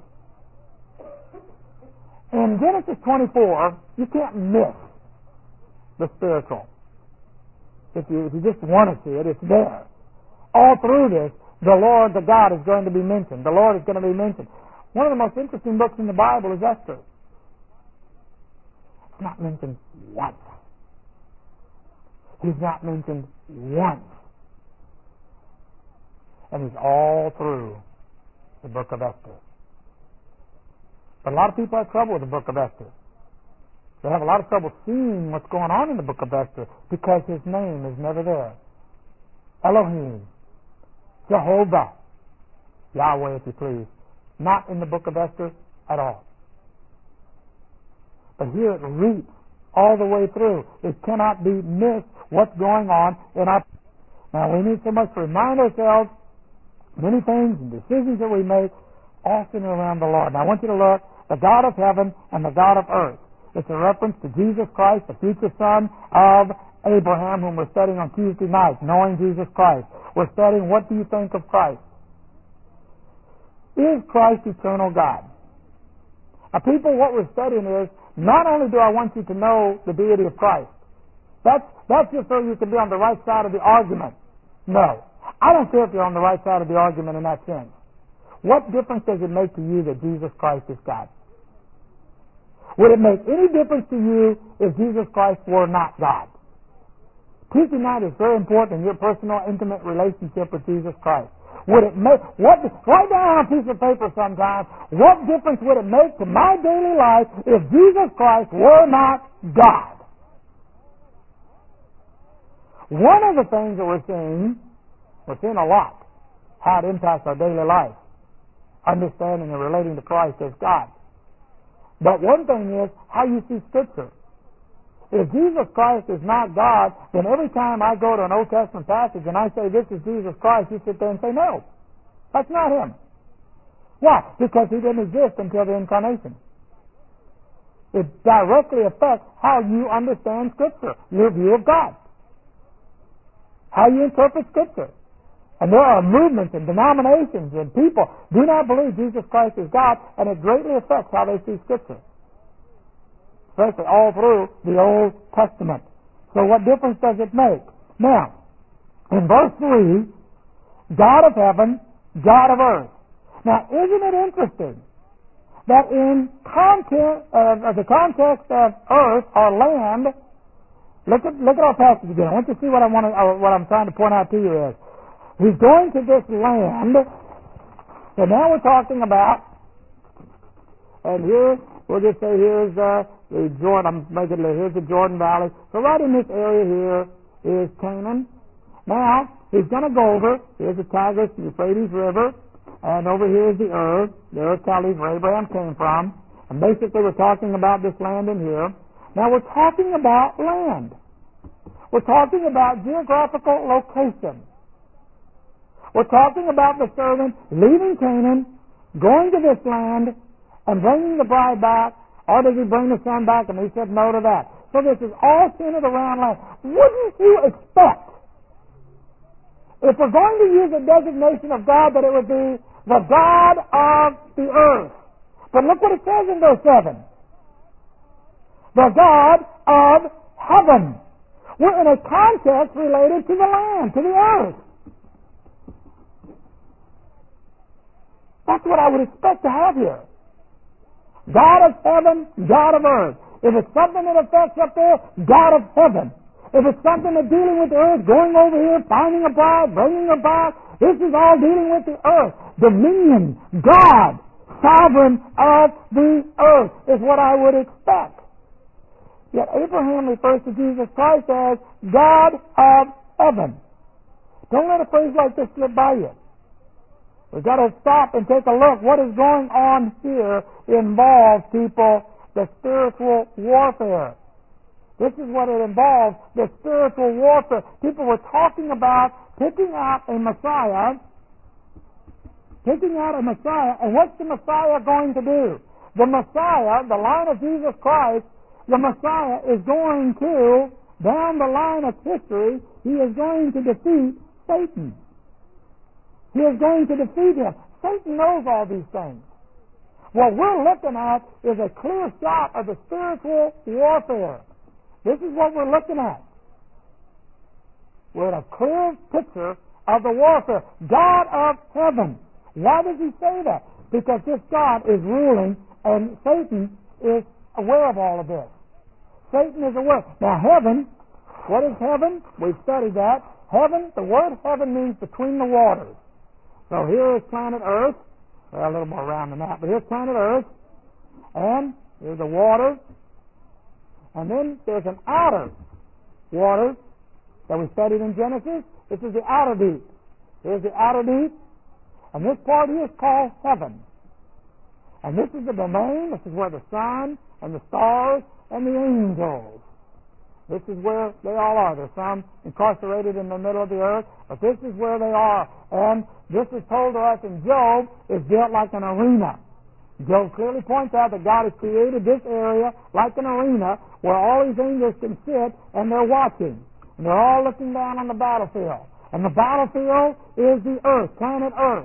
A: In Genesis twenty-four, you can't miss the spiritual. If you, if you just want to see it, it's there. All through this, the Lord, the God is going to be mentioned. The Lord is going to be mentioned. One of the most interesting books in the Bible is Esther. It's not mentioned once. He's not mentioned once. And he's all through the book of Esther. But a lot of people have trouble with the book of Esther. They have a lot of trouble seeing what's going on in the book of Esther because his name is never there. Elohim, Jehovah, Yahweh, if you please, not in the book of Esther at all. But here it reaps all the way through. It cannot be missed what's going on in our... Now, we need so much to remind ourselves many things and decisions that we make all centered around the Lord. Now, I want you to look, the God of heaven and the God of earth. It's a reference to Jesus Christ, the future son of Abraham, whom we're studying on Tuesday night, knowing Jesus Christ. We're studying, what do you think of Christ? Is Christ eternal God? Now, people, what we're studying is, not only do I want you to know the deity of Christ, that's, that's just so you can be on the right side of the argument. No. I don't care if you're on the right side of the argument in that sense. What difference does it make to you that Jesus Christ is God? Would it make any difference to you if Jesus Christ were not God? Tuesday night is very important in your personal, intimate relationship with Jesus Christ. Would it make, what, write down on a piece of paper sometime, what difference would it make to my daily life if Jesus Christ were not God? One of the things that we're seeing We're seeing a lot how it impacts our daily life, understanding and relating to Christ as God. But one thing is how you see Scripture. If Jesus Christ is not God, then every time I go to an Old Testament passage and I say this is Jesus Christ, you sit there and say, no, that's not Him. Why? Because He didn't exist until the Incarnation. It directly affects how you understand Scripture, your view of God, how you interpret Scripture. And there are movements and denominations and people do not believe Jesus Christ is God, and it greatly affects how they see Scripture, especially all through the Old Testament. So what difference does it make? Now, in verse three, God of heaven, God of earth. Now, isn't it interesting that in content, uh, the context of earth or land, look at look at our passage again. I want you to see what I want to, uh, what I'm trying to point out to you is He's going to this land. So now we're talking about, and here we'll just say here's uh, the Jordan. I'm making it here's the Jordan Valley. So right in this area here is Canaan. Now he's going to go over. Here's the Tigris, the Euphrates River. And over here is the Ur, the Ur Chaldees where Abraham came from. And basically we're talking about this land in here. Now we're talking about land. We're talking about geographical location. We're talking about the servant leaving Canaan, going to this land, and bringing the bride back. Or does he bring the son back? And he said no to that. So this is all centered around land. Wouldn't you expect, if we're going to use a designation of God, that it would be the God of the earth? But look what it says in verse seven. The God of heaven. We're in a context related to the land, to the earth. That's what I would expect to have here. God of heaven, God of earth. If it's something that affects up there, God of heaven. If it's something that's dealing with the earth, going over here, finding a bride, bringing her back, this is all dealing with the earth. Dominion, God, sovereign of the earth is what I would expect. Yet Abraham refers to Jesus Christ as God of heaven. Don't let a phrase like this slip by you. We've got to stop and take a look. What is going on here involves, people, the spiritual warfare. This is what it involves, the spiritual warfare. People were talking about picking out a Messiah, picking out a Messiah, and what's the Messiah going to do? The Messiah, the line of Jesus Christ, the Messiah is going to, down the line of history, He is going to defeat Satan. He is going to defeat him. Satan knows all these things. What we're looking at is a clear shot of the spiritual warfare. This is what we're looking at. We're at a clear picture of the warfare. God of heaven. Why does he say that? Because this God is ruling and Satan is aware of all of this. Satan is aware. Now heaven, what is heaven? We've studied that. Heaven, the word heaven means between the waters. So here is planet Earth. Well, a little more round than that, but here's planet Earth. And here's the water. And then there's an outer water that we studied in Genesis. This is the outer deep. Here's the outer deep. And this part here is called heaven. And this is the domain. This is where the sun and the stars and the angels. This is where they all are. There's some incarcerated in the middle of the earth, but this is where they are. And this is told to us in Job is built like an arena. Job clearly points out that God has created this area like an arena where all these angels can sit and they're watching. And they're all looking down on the battlefield. And the battlefield is the earth, planet Earth.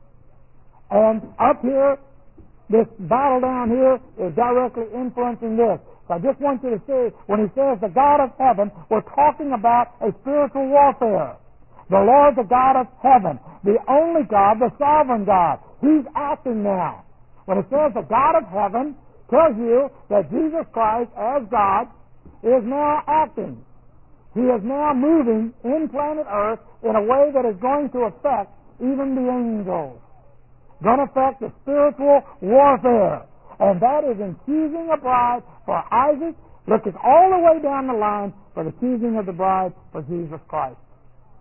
A: And up here, this battle down here is directly influencing this. So I just want you to see, when he says the God of heaven, we're talking about a spiritual warfare. The Lord, the God of heaven, the only God, the sovereign God. He's acting now. When it says the God of heaven, tells you that Jesus Christ, as God, is now acting. He is now moving in planet Earth in a way that is going to affect even the angels. Going to affect the spiritual warfare. And that is in choosing a bride for Isaac, looking all the way down the line for the choosing of the bride for Jesus Christ.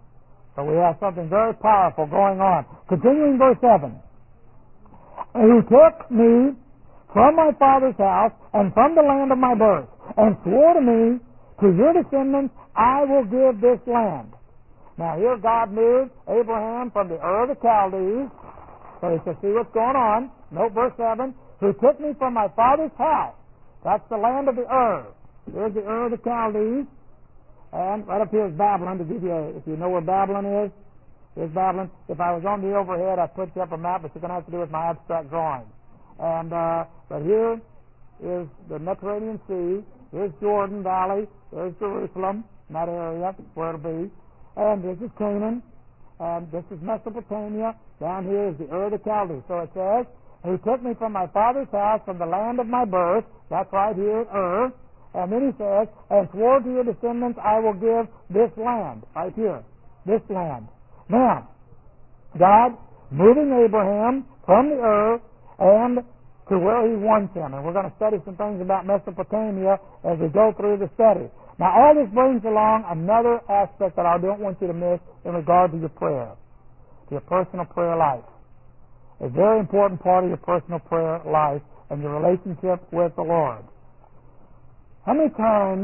A: So we have something very powerful going on. Continuing verse seven. Who took me from my father's house and from the land of my birth, and swore to me, to your descendants I will give this land. Now here God moved Abraham from the Ur of the Chaldees, so he can see what's going on. Note verse seven. Who took me from my father's house. That's the land of the Ur. Here's the Ur of the Chaldees. And right up here is Babylon, to give you, a, if you know where Babylon is. Here's Babylon. If I was on the overhead, I'd put you up a map, but you're going to have to do with my abstract drawing. And, uh, but here is the Mediterranean Sea. Here's Jordan Valley. There's Jerusalem, in that area, where it'll be. And this is Canaan. And this is Mesopotamia. Down here is the Ur of the Chaldees. So it says, He took me from my father's house, from the land of my birth. That's right here at Ur. And then he says, and swore to your descendants, I will give this land, right here, this land. Now, God moving Abraham from the Ur and to where he wants him. And we're going to study some things about Mesopotamia as we go through the study. Now, all this brings along another aspect that I don't want you to miss in regard to your prayer, to your personal prayer life. A very important part of your personal prayer life and your relationship with the Lord. How many times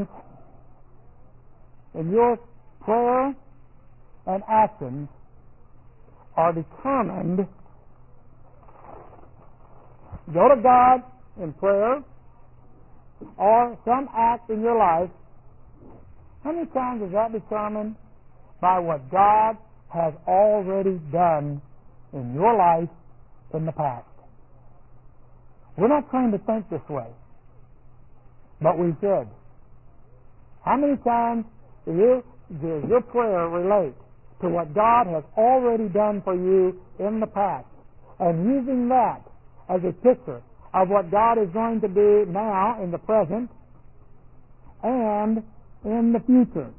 A: in your prayer and actions are determined, go to God in prayer or some act in your life, how many times is that determined by what God has already done in your life in the past? We're not trained to think this way, but we should. How many times do you, does your prayer relate to what God has already done for you in the past, and using that as a picture of what God is going to do now in the present and in the future?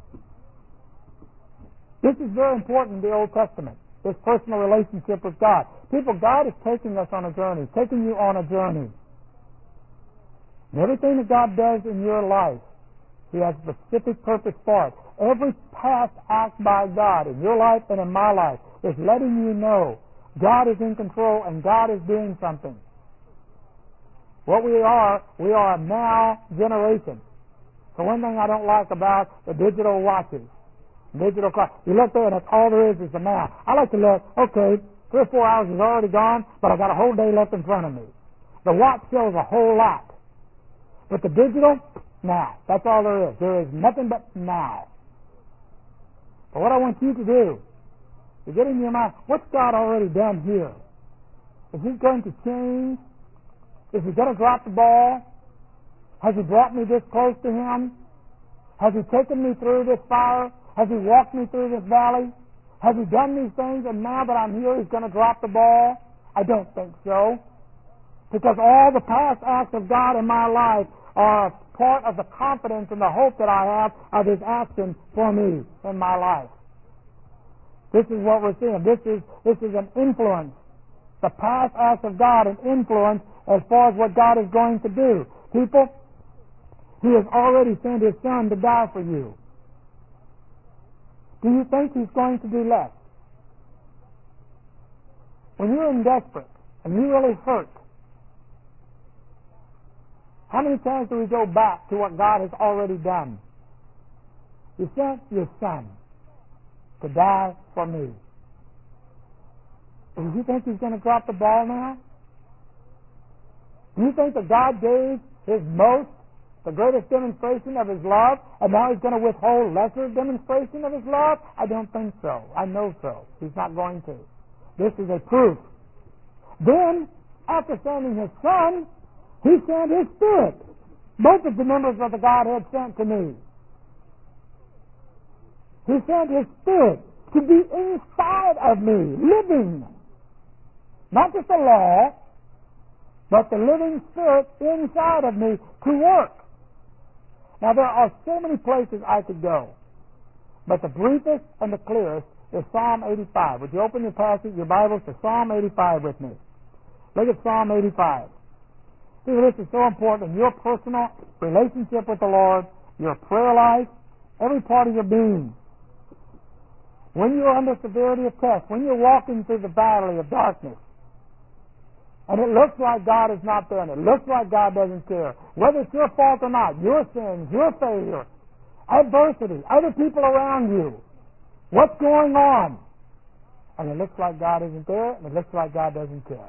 A: This is very important in the Old Testament, this personal relationship with God. People, God is taking us on a journey, taking you on a journey. And everything that God does in your life, He has a specific purpose for it. Every past act by God in your life and in my life is letting you know God is in control and God is doing something. What we are, we are a now generation. So one thing I don't like about the digital watches, digital clock, you look there and that's all there is is the now. I like to look, okay, three or four hours is already gone, but I've got a whole day left in front of me. The watch shows a whole lot. But the digital, now. That's all there is. There is nothing but now. But what I want you to do is get in your mind, what's God already done here? Is He going to change? Is He going to drop the ball? Has He brought me this close to Him? Has He taken me through this fire? Has He walked me through this valley? Has He done these things, and now that I'm here He's going to drop the ball? I don't think so. Because all the past acts of God in my life are part of the confidence and the hope that I have of His action for me in my life. This is what we're seeing. This is, this is an influence. The past acts of God, an influence as far as what God is going to do. People, He has already sent His Son to die for you. Do you think He's going to do less? When you're in desperate and you really hurt, how many times do we go back to what God has already done? He sent Your Son to die for me. Do you think He's going to drop the ball now? Do you think that God gave His most, the greatest demonstration of His love, and now He's going to withhold lesser demonstration of His love? I don't think so. I know so. He's not going to. This is a proof. Then, after sending His Son, He sent His Spirit. Both of the members of the Godhead sent to me. He sent His Spirit to be inside of me, living. Not just a law, but the living Spirit inside of me to work. Now there are so many places I could go, but the briefest and the clearest is Psalm eighty-five. Would you open your passage, your Bibles to Psalm eighty-five with me? Look at Psalm eighty-five. See, this is so important in your personal relationship with the Lord, your prayer life, every part of your being. when you're under severity of test, when you're walking through the valley of darkness, and it looks like God is not there, and it looks like God doesn't care, whether it's your fault or not, your sins, your failure, adversity, other people around you, what's going on, and it looks like God isn't there, and it looks like God doesn't care.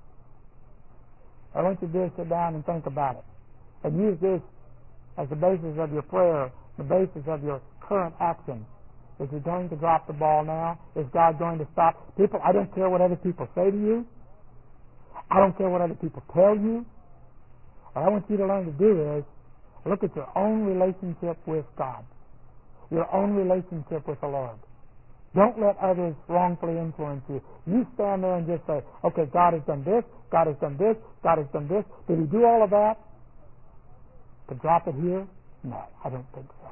A: I want you to do is sit down and think about it, and use this as the basis of your prayer, the basis of your current action. Is he going to drop the ball now? Is God going to stop? People, I don't care what other people say to you. I don't care what other people tell you. What I want you to learn to do is look at your own relationship with God, your own relationship with the Lord. Don't let others wrongfully influence you. You stand there and just say, okay, God has done this, God has done this, God has done this. Did he do all of that? To drop it here? No, I don't think so.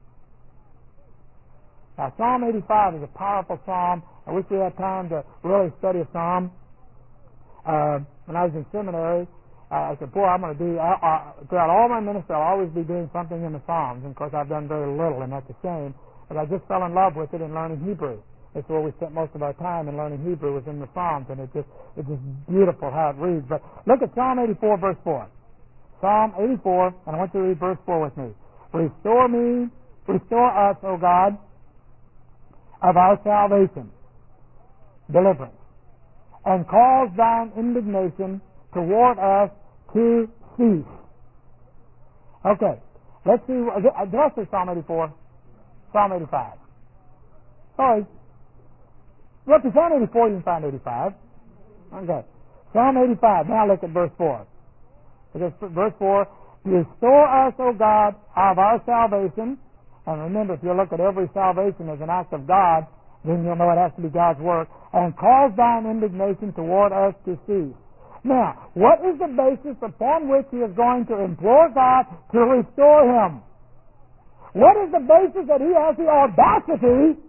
A: Now, Psalm eighty-five is a powerful psalm. I wish we had time to really study a psalm. Uh, when I was in seminary, uh, I said, boy, I'm going to do, uh, uh, throughout all my ministry, I'll always be doing something in the Psalms. And, of course, I've done very little, and that's a shame. But I just fell in love with it in learning Hebrew. That's where we spent most of our time in learning Hebrew, was in the Psalms, and it just, it's just beautiful how it reads. But look at Psalm eighty-four, verse four. Psalm eighty-four, and I want you to read verse four with me. Restore me, restore us, O God, of our salvation, deliverance, and cause thine indignation toward us to cease. Okay, let's see. Did I say Psalm eighty-four? Psalm eighty-five. Sorry. Look at Psalm eighty-four, you can find eighty-five. Okay. Psalm eighty-five. Now look at verse four. Because verse four, restore us, O God, of our salvation. And remember, if you look at every salvation as an act of God, then you'll know it has to be God's work. And cause thine indignation toward us to cease. Now, what is the basis upon which he is going to implore God to restore him? What is the basis that he has the audacity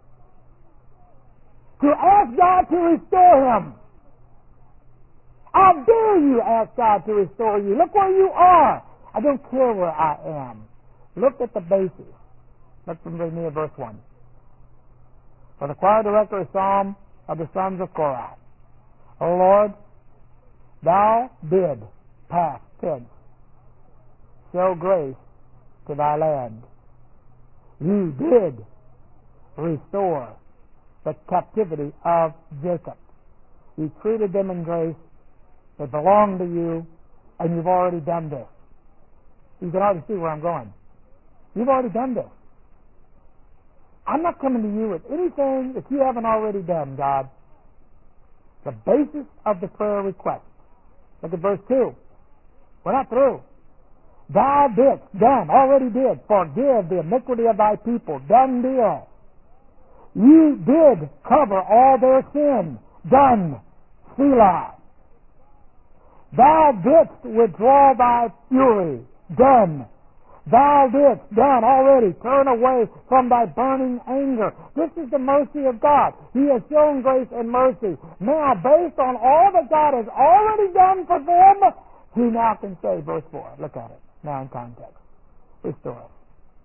A: to ask God to restore him? How dare you ask God to restore you? Look where you are. I don't care where I am. Look at the basis. Look from me at verse one. For the choir director of Psalm of the sons of Korah. O Lord, thou did, past tense, show grace to thy land. You did restore the captivity of Jacob. You treated them in grace. They belong to you, and you've already done this. You can already see where I'm going. You've already done this. I'm not coming to you with anything that you haven't already done, God. The basis of the prayer request. Look at verse two. We're not through. Thou didst, done, already did, forgive the iniquity of thy people. Done deal. You did cover all their sin. Done. Selah. Thou didst withdraw thy fury. Done. Thou didst, done already, turn away from thy burning anger. This is the mercy of God. He has shown grace and mercy. Now, based on all that God has already done for them, he now can say, verse four, look at it, now in context. Restore us.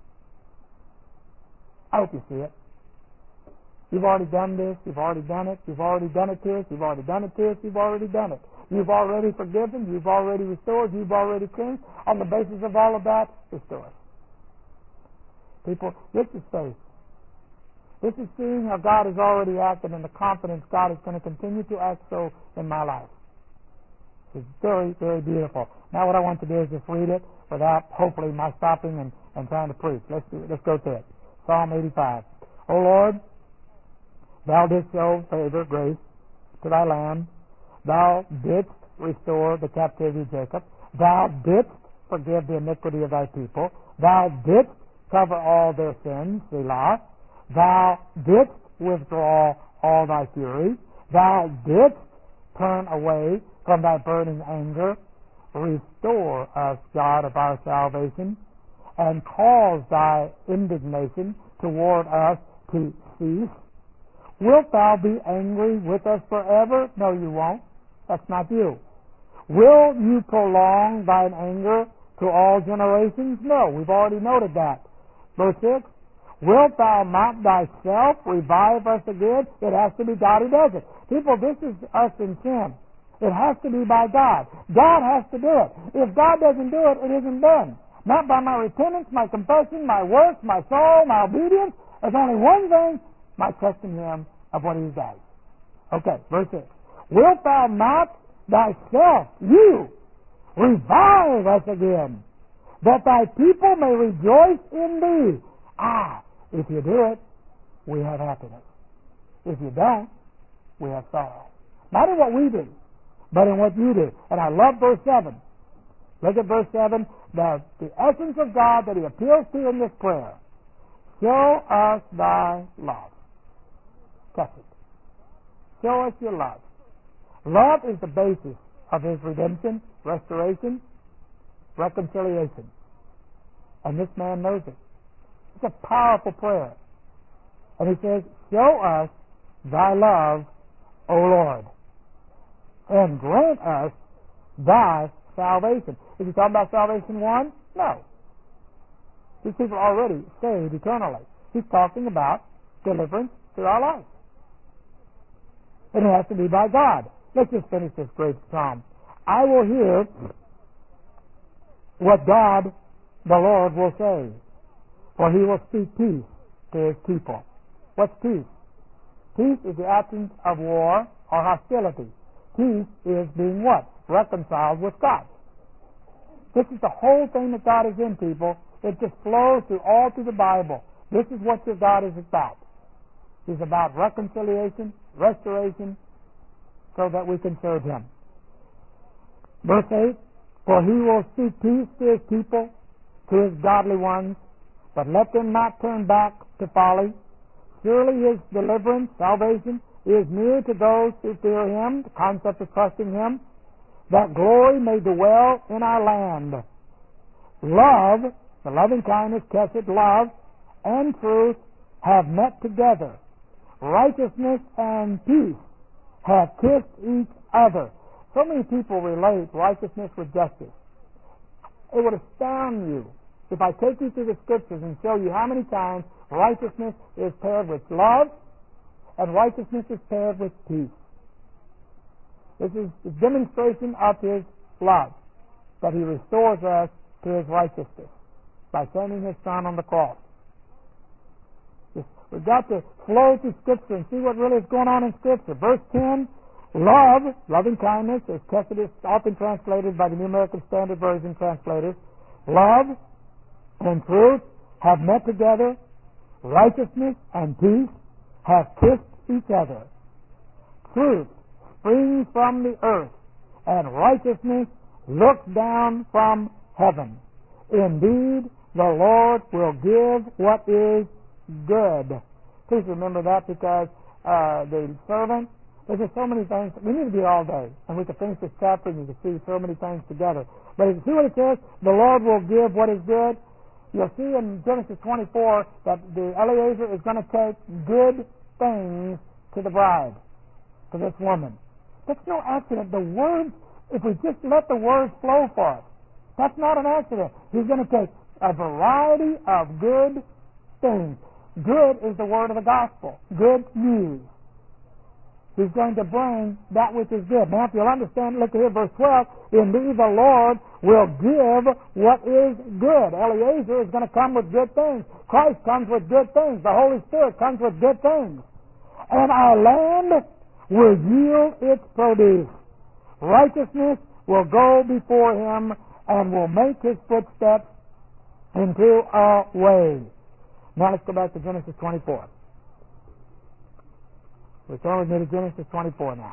A: I hope you see it. You've already done this, you've already done it, you've already done it to us, you've already done it to us, you've already done it. You've already forgiven, you've already restored, you've already cleansed. On the basis of all of that, restore us. People, this is faith. This is seeing how God has already acted and the confidence God is going to continue to act so in my life. It's very, very beautiful. Now what I want to do is just read it without, hopefully, my stopping and, and trying to preach. Let's do, let's go to it. Psalm eighty-five. O Lord, thou didst show favor, grace to thy land. Thou didst restore the captivity of Jacob. Thou didst forgive the iniquity of thy people. Thou didst cover all their sins, Selah. Thou didst withdraw all thy fury. Thou didst turn away from thy burning anger. Restore us, God of our salvation, and cause thy indignation toward us to cease. Wilt thou be angry with us forever? No, you won't. That's not you. Will you prolong thine anger to all generations? No, we've already noted that. Verse six, Wilt thou not thyself revive us again? It has to be God who does it. People, this is us in sin. It has to be by God. God has to do it. If God doesn't do it, it isn't done. Not by my repentance, my confession, my works, my soul, my obedience. There's only one thing, my trust in Him of what He does. Okay, verse six. Wilt thou not thyself, you, revive us again, that thy people may rejoice in thee? Ah, if you do it, we have happiness. If you don't, we have sorrow. Not in what we do, but in what you do. And I love verse seven. Look at verse seven. The, the essence of God that He appeals to in this prayer. Show us thy love. Catch it. Show us your love. Love is the basis of His redemption, restoration, reconciliation. And this man knows it. It's a powerful prayer. And he says, show us thy love, O Lord, and grant us thy salvation. Is he talking about salvation one? No. These people are already saved eternally. He's talking about deliverance through our life. And it has to be by God. Let's just finish this great psalm. I will hear what God, the Lord, will say, for He will speak peace to His people. What's peace? Peace is the absence of war or hostility. Peace is being what? Reconciled with God. This is the whole thing that God is in, people. It just flows through all through the Bible. This is what your God is about. He's about reconciliation, restoration, so that we can serve Him. Verse eight, for He will speak peace to His people, to His godly ones, but let them not turn back to folly. Surely His deliverance, salvation, is near to those who fear Him, the concept of trusting Him, that glory may dwell in our land. Love, the loving kindness, chesed, love, and truth have met together. Righteousness and peace have kissed each other. So many people relate righteousness with justice. It would astound you if I take you through the Scriptures and show you how many times righteousness is paired with love and righteousness is paired with peace. This is the demonstration of His love, that He restores us to His righteousness by sending His Son on the cross. We've got to flow through Scripture and see what really is going on in Scripture. Verse ten, love, loving kindness, as chesed is often translated by the New American Standard Version translators, love and truth have met together, righteousness and peace have kissed each other. Truth springs from the earth, and righteousness looks down from heaven. Indeed, the Lord will give what is good. Please remember that, because uh, the servant, there's just so many things. We need to be here all day, and we could finish this chapter and you can see so many things together. But if you see what it says, the Lord will give what is good. You'll see in Genesis twenty-four that the Eliezer is going to take good things to the bride, to this woman. That's no accident. The words, if we just let the words flow for us, that's not an accident. He's going to take a variety of good things. Good is the word of the gospel. Good news. He's going to bring that which is good. Now, if you'll understand, look here, verse twelve. Indeed, the Lord will give what is good. Eliezer is going to come with good things. Christ comes with good things. The Holy Spirit comes with good things. And our land will yield its produce. Righteousness will go before Him and will make His footsteps into a way. Now let's go back to Genesis twenty-four. Return with me to Genesis twenty-four now.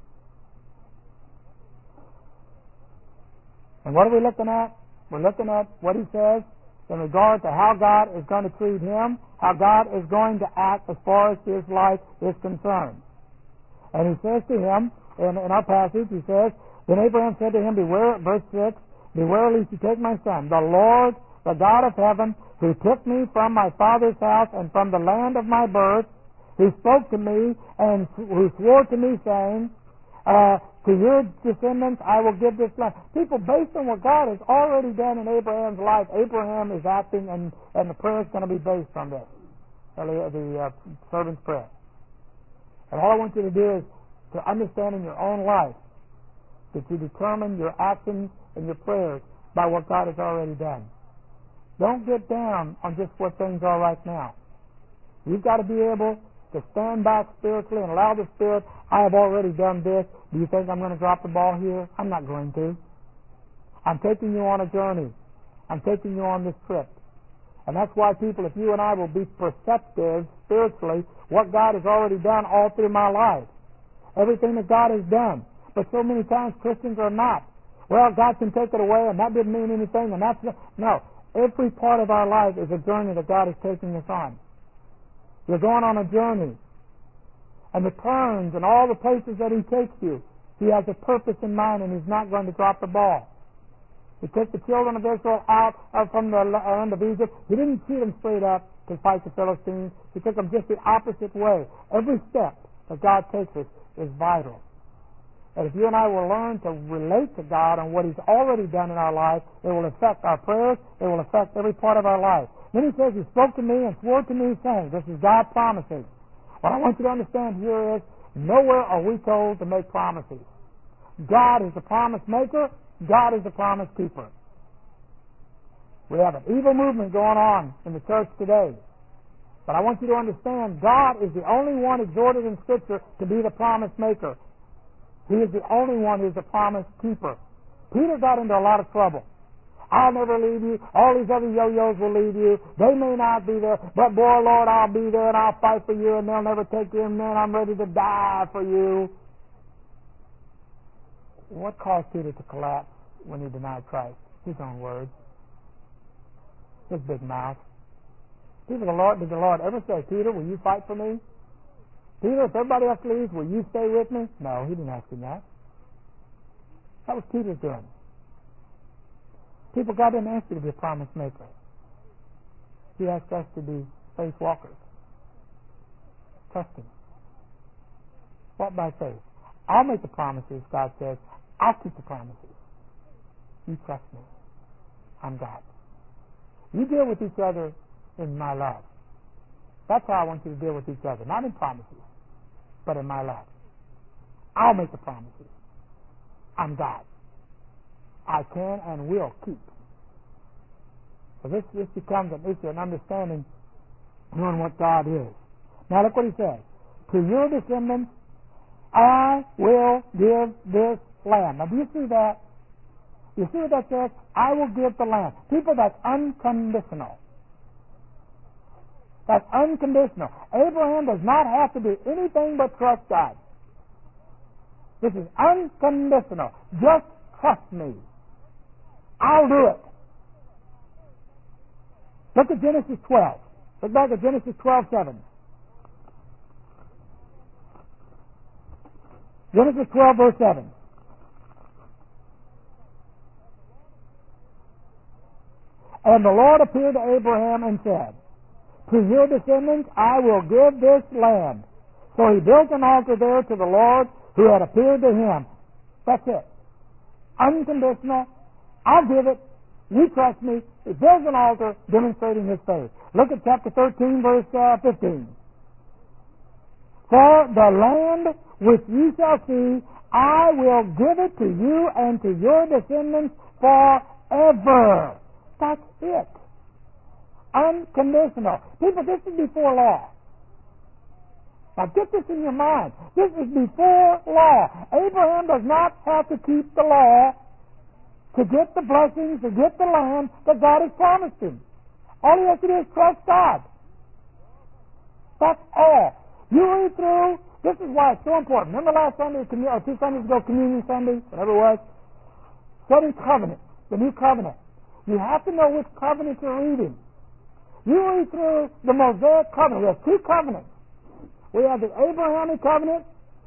A: And what are we looking at? We're looking at what he says in regard to how God is going to treat him, how God is going to act as far as his life is concerned. And he says to him, in, in our passage, he says, then Abraham said to him, beware, verse six, beware lest you take my son, the Lord, the God of heaven, who took me from my father's house and from the land of my birth, who spoke to me and who swore to me, saying, uh, to your descendants I will give this land. People, based on what God has already done in Abraham's life, Abraham is acting, and, and the prayer is going to be based on this. the uh, servant's prayer. And all I want you to do is to understand in your own life that you determine your actions and your prayers by what God has already done. Don't get down on just what things are right now. You've got to be able to stand back spiritually and allow the Spirit, I have already done this. Do you think I'm going to drop the ball here? I'm not going to. I'm taking you on a journey. I'm taking you on this trip. And that's why people, if you and I will be perceptive spiritually, what God has already done all through my life. Everything that God has done. But so many times Christians are not. Well, God can take it away and that didn't mean anything and that's... No. Every part of our life is a journey that God is taking us on. You're going on a journey. And the turns and all the places that He takes you, He has a purpose in mind and He's not going to drop the ball. He took the children of Israel out from the land of Egypt. He didn't shoot them straight up to fight the Philistines. He took them just the opposite way. Every step that God takes us is vital. And if you and I will learn to relate to God on what He's already done in our life, it will affect our prayers. It will affect every part of our life. Then He says, He spoke to me and swore to me, saying, this is God promising. What I want you to understand here is, nowhere are we told to make promises. God is the promise maker. God is the promise keeper. We have an evil movement going on in the church today. But I want you to understand, God is the only one exhorted in Scripture to be the promise maker. He is the only one who is the promise keeper. Peter got into a lot of trouble. I'll never leave you. All these other yo-yos will leave you. They may not be there, but boy, Lord, I'll be there and I'll fight for you and they'll never take you and then I'm ready to die for you. What caused Peter to collapse when he denied Christ? His own words. His big mouth. Did the Lord, did the Lord ever say, Peter, will you fight for me? Peter, if everybody else leaves, will you stay with me? No, He didn't ask him that. That was Peter's doing. People, God didn't ask you to be a promise maker. He asked us to be faith walkers. Trust Him. Walk by faith. I'll make the promises, God says. I'll keep the promises. You trust me. I'm God. You deal with each other in my love. That's how I want you to deal with each other. Not in promises, but in my love. I'll make the promises. I'm God. I can and will keep. So this, this becomes an issue, an understanding, knowing what God is. Now look what He says. To your descendants, I will give this land. Now do you see that? You see what that says? I will give the land. People, that's unconditional. That's unconditional. Abraham does not have to do anything but trust God. This is unconditional. Just trust me. I'll do it. Look at Genesis twelve. Look back at Genesis twelve seven. Genesis twelve verse seven. And the Lord appeared to Abraham and said, to your descendants I will give this land. So he built an altar there to the Lord who had appeared to him. That's it. Unconditional. I'll give it. You trust me. He builds an altar demonstrating his faith. Look at chapter thirteen, verse uh, fifteen. For the land which you shall see, I will give it to you and to your descendants forever. That's it. Unconditional. People, this is before law. Now get this in your mind. This is before law. Abraham does not have to keep the law to get the blessings, to get the land that God has promised him. All he has to do is trust God. That's all. You read through, this is why it's so important. Remember last Sunday, or two Sundays ago, Communion Sunday, whatever it was? Study covenant, the new covenant. You have to know which covenant you're reading. You read through the Mosaic covenant. We have two covenants. We have the Abrahamic covenant.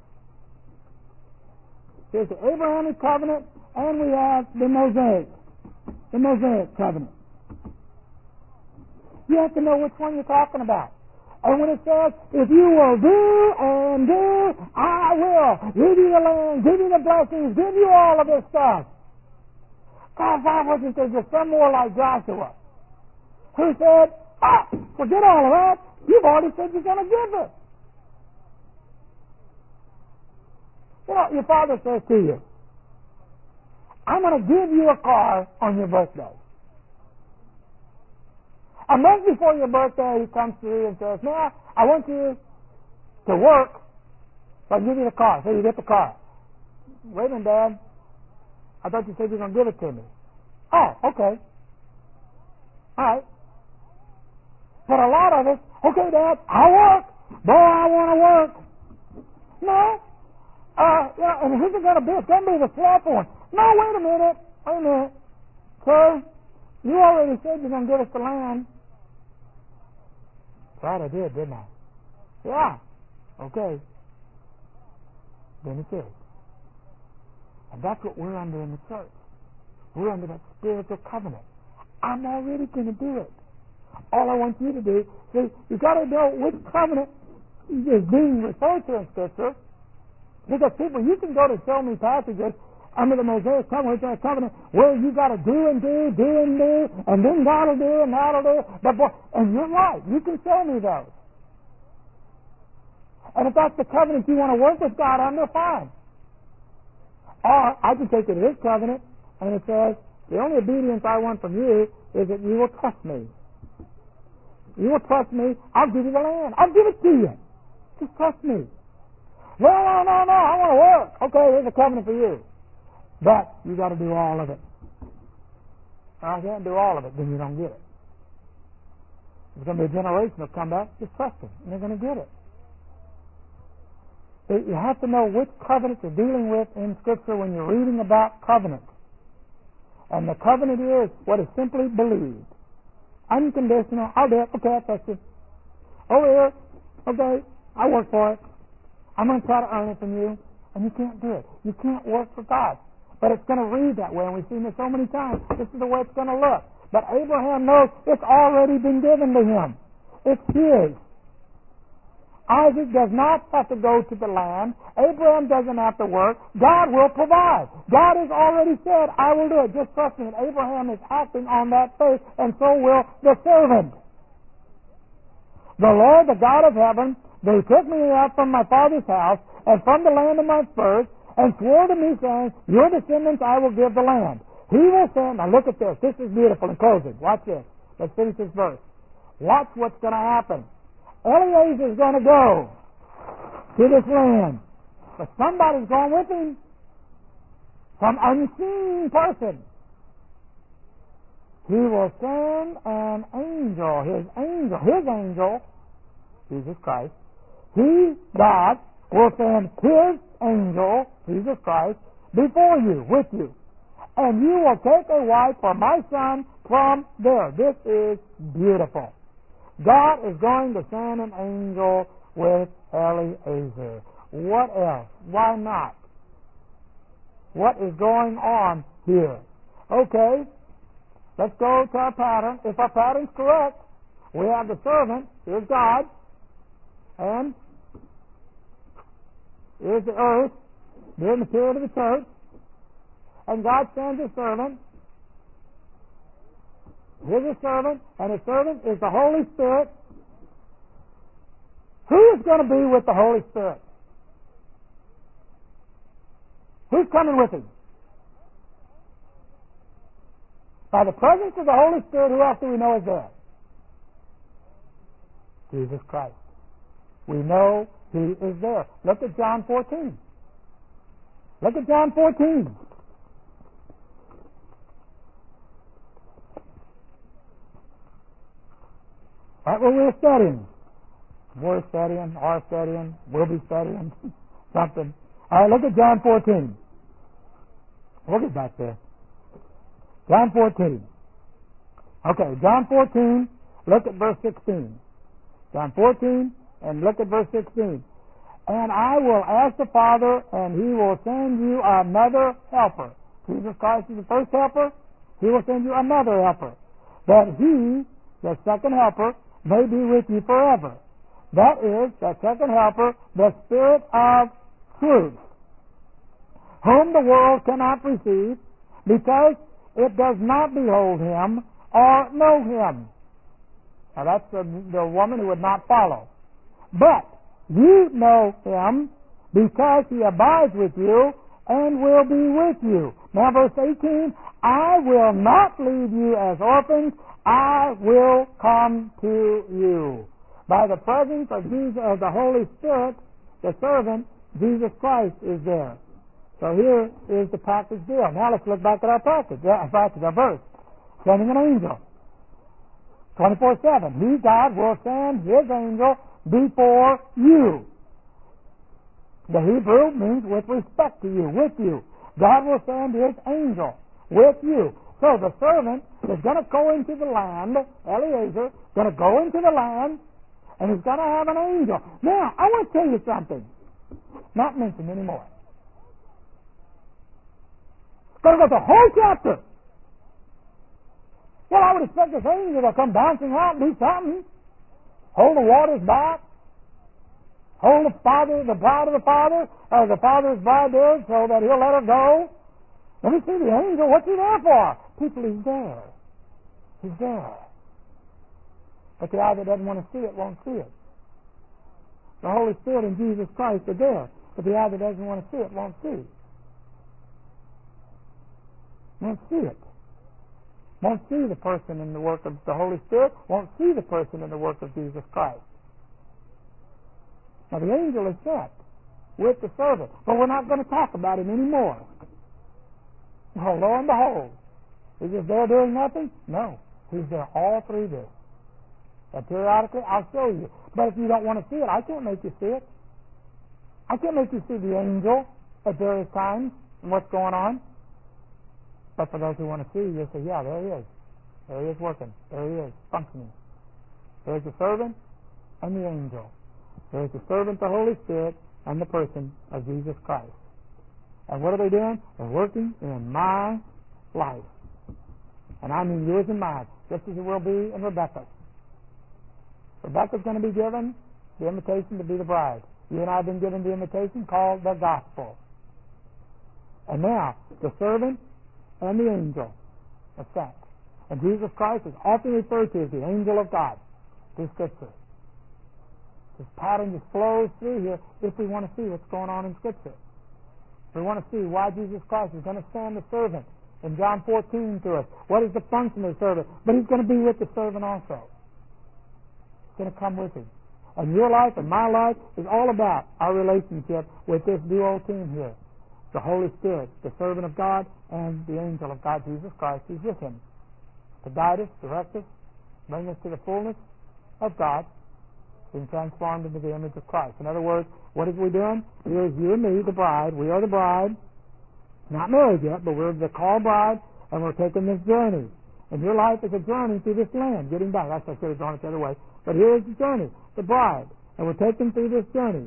A: There's the Abrahamic covenant, and we have the Mosaic, the Mosaic covenant. You have to know which one you're talking about. And when it says, if you will do and do, I will give you the land, give you the blessings, give you all of this stuff. God, why wasn't there just some more like Joshua, who said, ah, forget all of that. You've already said you're going to give it. You know, your father says to you, I'm going to give you a car on your birthday. A month before your birthday, he comes to you and says, now, I want you to work, so I'll give you the car. So you get the car. Wait a minute, Dad. I thought you said you were going to give it to me. Oh, okay. All right. But a lot of us, okay, Dad, I'll work. Boy, I want to work. No. Uh, yeah, and who's it going to be? It's going to be the slothful one. No, wait a minute. Wait a minute. Sir, you already said you're going to give us the land. That's right, I did, didn't I? Yeah. Okay. Then it is. And that's what we're under in the church. We're under that spiritual covenant. I'm already going to do it. All I want you to do, see, you've got to know which covenant is being referred to in Scripture. Because people, you can go to show me passages under the Mosaic covenant, covenant where you got to do and do, do and do, and then God will do and that'll do. But boy, and you're right, you can show me those. And if that's the covenant you want to work with God under, fine. Or I can take it to this covenant, and it says, the only obedience I want from you is that you will trust me. You will trust me, I'll give you the land. I'll give it to you. Just trust me. No, no, no, no, I want to work. Okay, here's a covenant for you. But you got to do all of it. I can't do all of it, then you don't get it. There's going to be a generation that'll come back, just trust them, and they're going to get it. You have to know which covenant you're dealing with in Scripture when you're reading about covenants. And the covenant is what is simply believed. Unconditional. I'll do it. Okay, I trust you. Over here. Okay, I work for it. I'm going to try to earn it from you. And you can't do it. You can't work for God. But it's going to read that way, and we've seen this so many times. This is the way it's going to look. But Abraham knows it's already been given to him. It's his. Isaac does not have to go to the land. Abraham doesn't have to work. God will provide. God has already said, I will do it. Just trust me. And Abraham is acting on that faith, and so will the servant. The Lord, the God of heaven, they took me out from my father's house and from the land of my birth, and swore to me, saying, your descendants I will give the land. He will send, now look at this. This is beautiful in closing. Watch this. Let's finish this verse. Watch what's going to happen. Eliezer is going to go to this land. But somebody's going with him. Some unseen person. He will send an angel, his angel, his angel, Jesus Christ. He, God, will send his angel, Jesus Christ, before you, with you. And you will take a wife for my son from there. This is beautiful. God is going to send an angel with Eliezer. What else? Why not? What is going on here? Okay, let's go to our pattern. If our pattern's correct, we have the servant, here's God, and here's the earth, the material of the church, and God sends a servant. Here's a servant, and his servant is the Holy Spirit. Who is going to be with the Holy Spirit? Who's coming with him? By the presence of the Holy Spirit, who else do we know is there? Jesus Christ. We know he is there. Look at John fourteen. Look at John fourteen. That's what we're studying. We're studying, are studying, will be studying, something. All right, look at John fourteen. We'll get back there. John fourteen. Okay, John fourteen, look at verse sixteen. John fourteen, and look at verse sixteen. And I will ask the Father, and he will send you another helper. Jesus Christ is the first helper. He will send you another helper. That he, the second helper, may be with you forever. That is, the second helper, the Spirit of truth, whom the world cannot receive, because it does not behold him or know him. Now that's the, the woman who would not follow. But you know him because he abides with you and will be with you. Now verse eighteen, I will not leave you as orphans, I will come to you. By the presence of Jesus, of the Holy Spirit, the servant, Jesus Christ is there. So here is the package deal. Now let's look back at our package, yeah, back at our verse. Sending an angel. twenty-four seven. He, God, will send His angel before you. The Hebrew means with respect to you, with you. God will send His angel with you. So the servant is going to go into the land, Eliezer, going to go into the land, and he's going to have an angel. Now, I want to tell you something. Not mentioned anymore. Going to go the whole chapter. Well, I would expect this angel to come bouncing out and do something. Hold the waters back. Hold the father, the bride of the father, or the father's bride there, so that he'll let her go. Let me see the angel. What's he there for? People, he's there. He's there. But the eye that doesn't want to see it won't see it. The Holy Spirit and Jesus Christ are there. But the eye that doesn't want to see it won't see. Won't see it. Won't see the person in the work of the Holy Spirit. Won't see the person in the work of Jesus Christ. Now the angel is sent with the servant. But we're not going to talk about him anymore. Well, lo and behold, is he there doing nothing? No. He's there all through this. And periodically, I'll show you. But if you don't want to see it, I can't make you see it. I can't make you see the angel at various times and what's going on. But for those who want to see, you'll say, yeah, there he is. There he is working. There he is functioning. There's the servant and the angel. There's the servant, the Holy Spirit, and the person of Jesus Christ. And what are they doing? They're working in my life. And I mean yours and mine, just as it will be in Rebecca's. Rebecca's going to be given the invitation to be the bride. You and I have been given the invitation called the gospel. And now, the servant and the angel are sent. And Jesus Christ is often referred to as the angel of God through Scripture. This pattern just flows through here if we want to see what's going on in Scripture. We want to see why Jesus Christ is going to send the servant in John fourteen to us. What is the function of the servant? But he's going to be with the servant also. He's going to come with him. And your life and my life is all about our relationship with this duo team here. The Holy Spirit, the servant of God, and the angel of God, Jesus Christ, who's with him to guide us, direct us, bring us to the fullness of God, being transformed into the image of Christ. In other words, what is we doing? Here's you and me, the bride. We are the bride. Not married yet, but we're the called bride, and we're taking this journey. And your life is a journey through this land, getting back. That's why I should have gone it the other way. But here's the journey, the bride. And we're taken through this journey.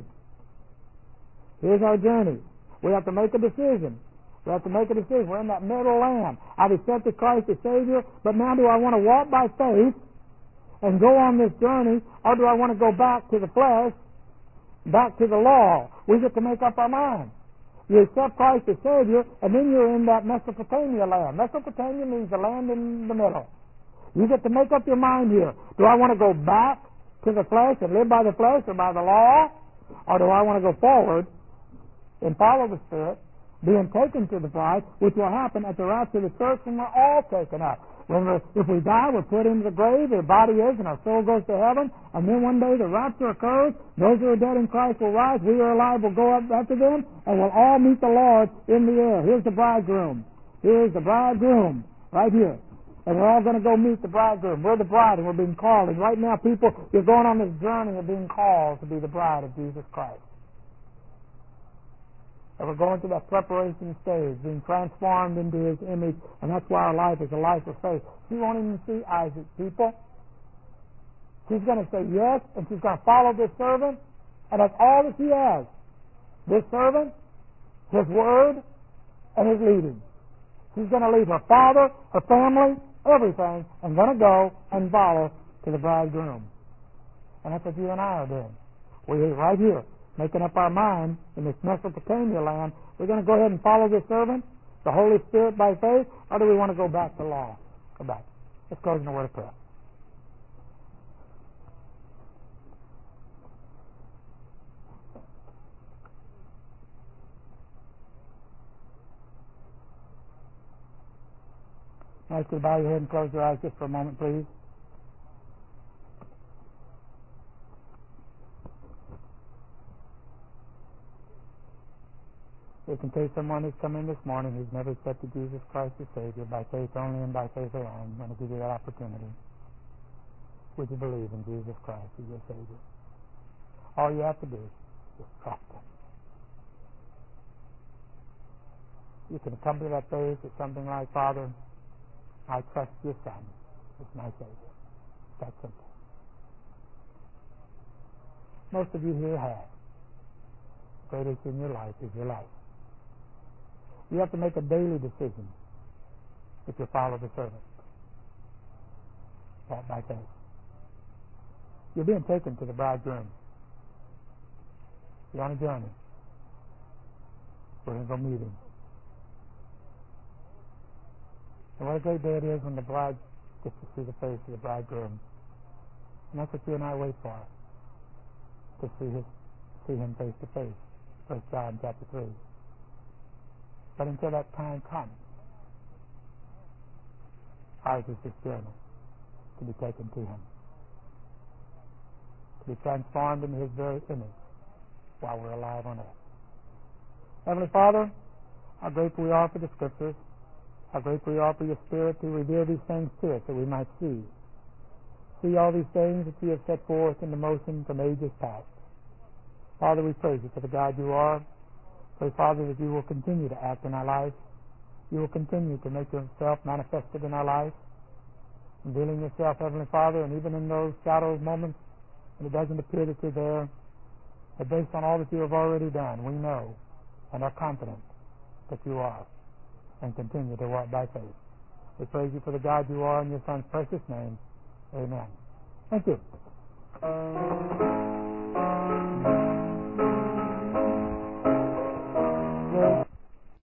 A: Here's our journey. We have to make a decision. We have to make a decision. We're in that middle land. I've accepted Christ as Savior, but now do I want to walk by faith and go on this journey, or do I want to go back to the flesh, back to the law? We get to make up our mind. You accept Christ as Savior, and then you're in that Mesopotamia land. Mesopotamia means the land in the middle. You get to make up your mind here. Do I want to go back to the flesh and live by the flesh or by the law? Or do I want to go forward and follow the Spirit, being taken to the bride, which will happen at the rapture of the church when we're all taken up. When we're, if we die, we're put into the grave, the body is, and our soul goes to heaven, and then one day the rapture occurs, those who are dead in Christ will rise, we are alive will go up after them, and we'll all meet the Lord in the air. Here's the bridegroom. Here's the bridegroom, right here. And we're all going to go meet the bridegroom. We're the bride, and we're being called. And right now, people, you're going on this journey of being called to be the bride of Jesus Christ. And we're going through that preparation stage, being transformed into His image, and that's why our life is a life of faith. She won't even see Isaac, people. She's going to say yes, and she's going to follow this servant, and that's all that she has. This servant, His word, and His leading. She's going to leave her father, her family, everything, and going to go and follow to the bridegroom. And that's what you and I are doing. We're right here, making up our mind in this Mesopotamia land. We're going to go ahead and follow this servant, the Holy Spirit, by faith, or do we want to go back to law? Go back. Let's close in a word of prayer. I'd like you to bow your head and close your eyes just for a moment, please. If in case someone has come in this morning who's never accepted Jesus Christ as Savior by faith only and by faith alone, I'm going to give you that opportunity. Would you believe in Jesus Christ as your Savior? All you have to do is trust Him. You can accompany that faith with something like, Father, I trust your Son as my Savior. That's simple. Most of you here have. The greatest in your life is your life. You have to make a daily decision if you follow the servant. Walk by faith. You're being taken to the bridegroom. You're on a journey. We're going to go meet him. And what a great day it is when the bride gets to see the face of the bridegroom. And that's what you and I wait for. To see his, see him face to face. First John chapter three. But until that time comes, ours is this journey to be taken to him. To be transformed into his very image while we're alive on earth. Heavenly Father, how grateful we are for the Scriptures. How grateful we are for your Spirit to reveal these things to us that we might see. See all these things that you have set forth into motion from ages past. Father, we praise you for the God you are. Pray, Father, that you will continue to act in our lives. You will continue to make yourself manifested in our lives, revealing yourself, Heavenly Father, and even in those shadow moments when it doesn't appear that you're there, but based on all that you have already done, we know and are confident that you are, and continue to walk by faith. We praise you for the God you are in your Son's precious name. Amen. Thank you.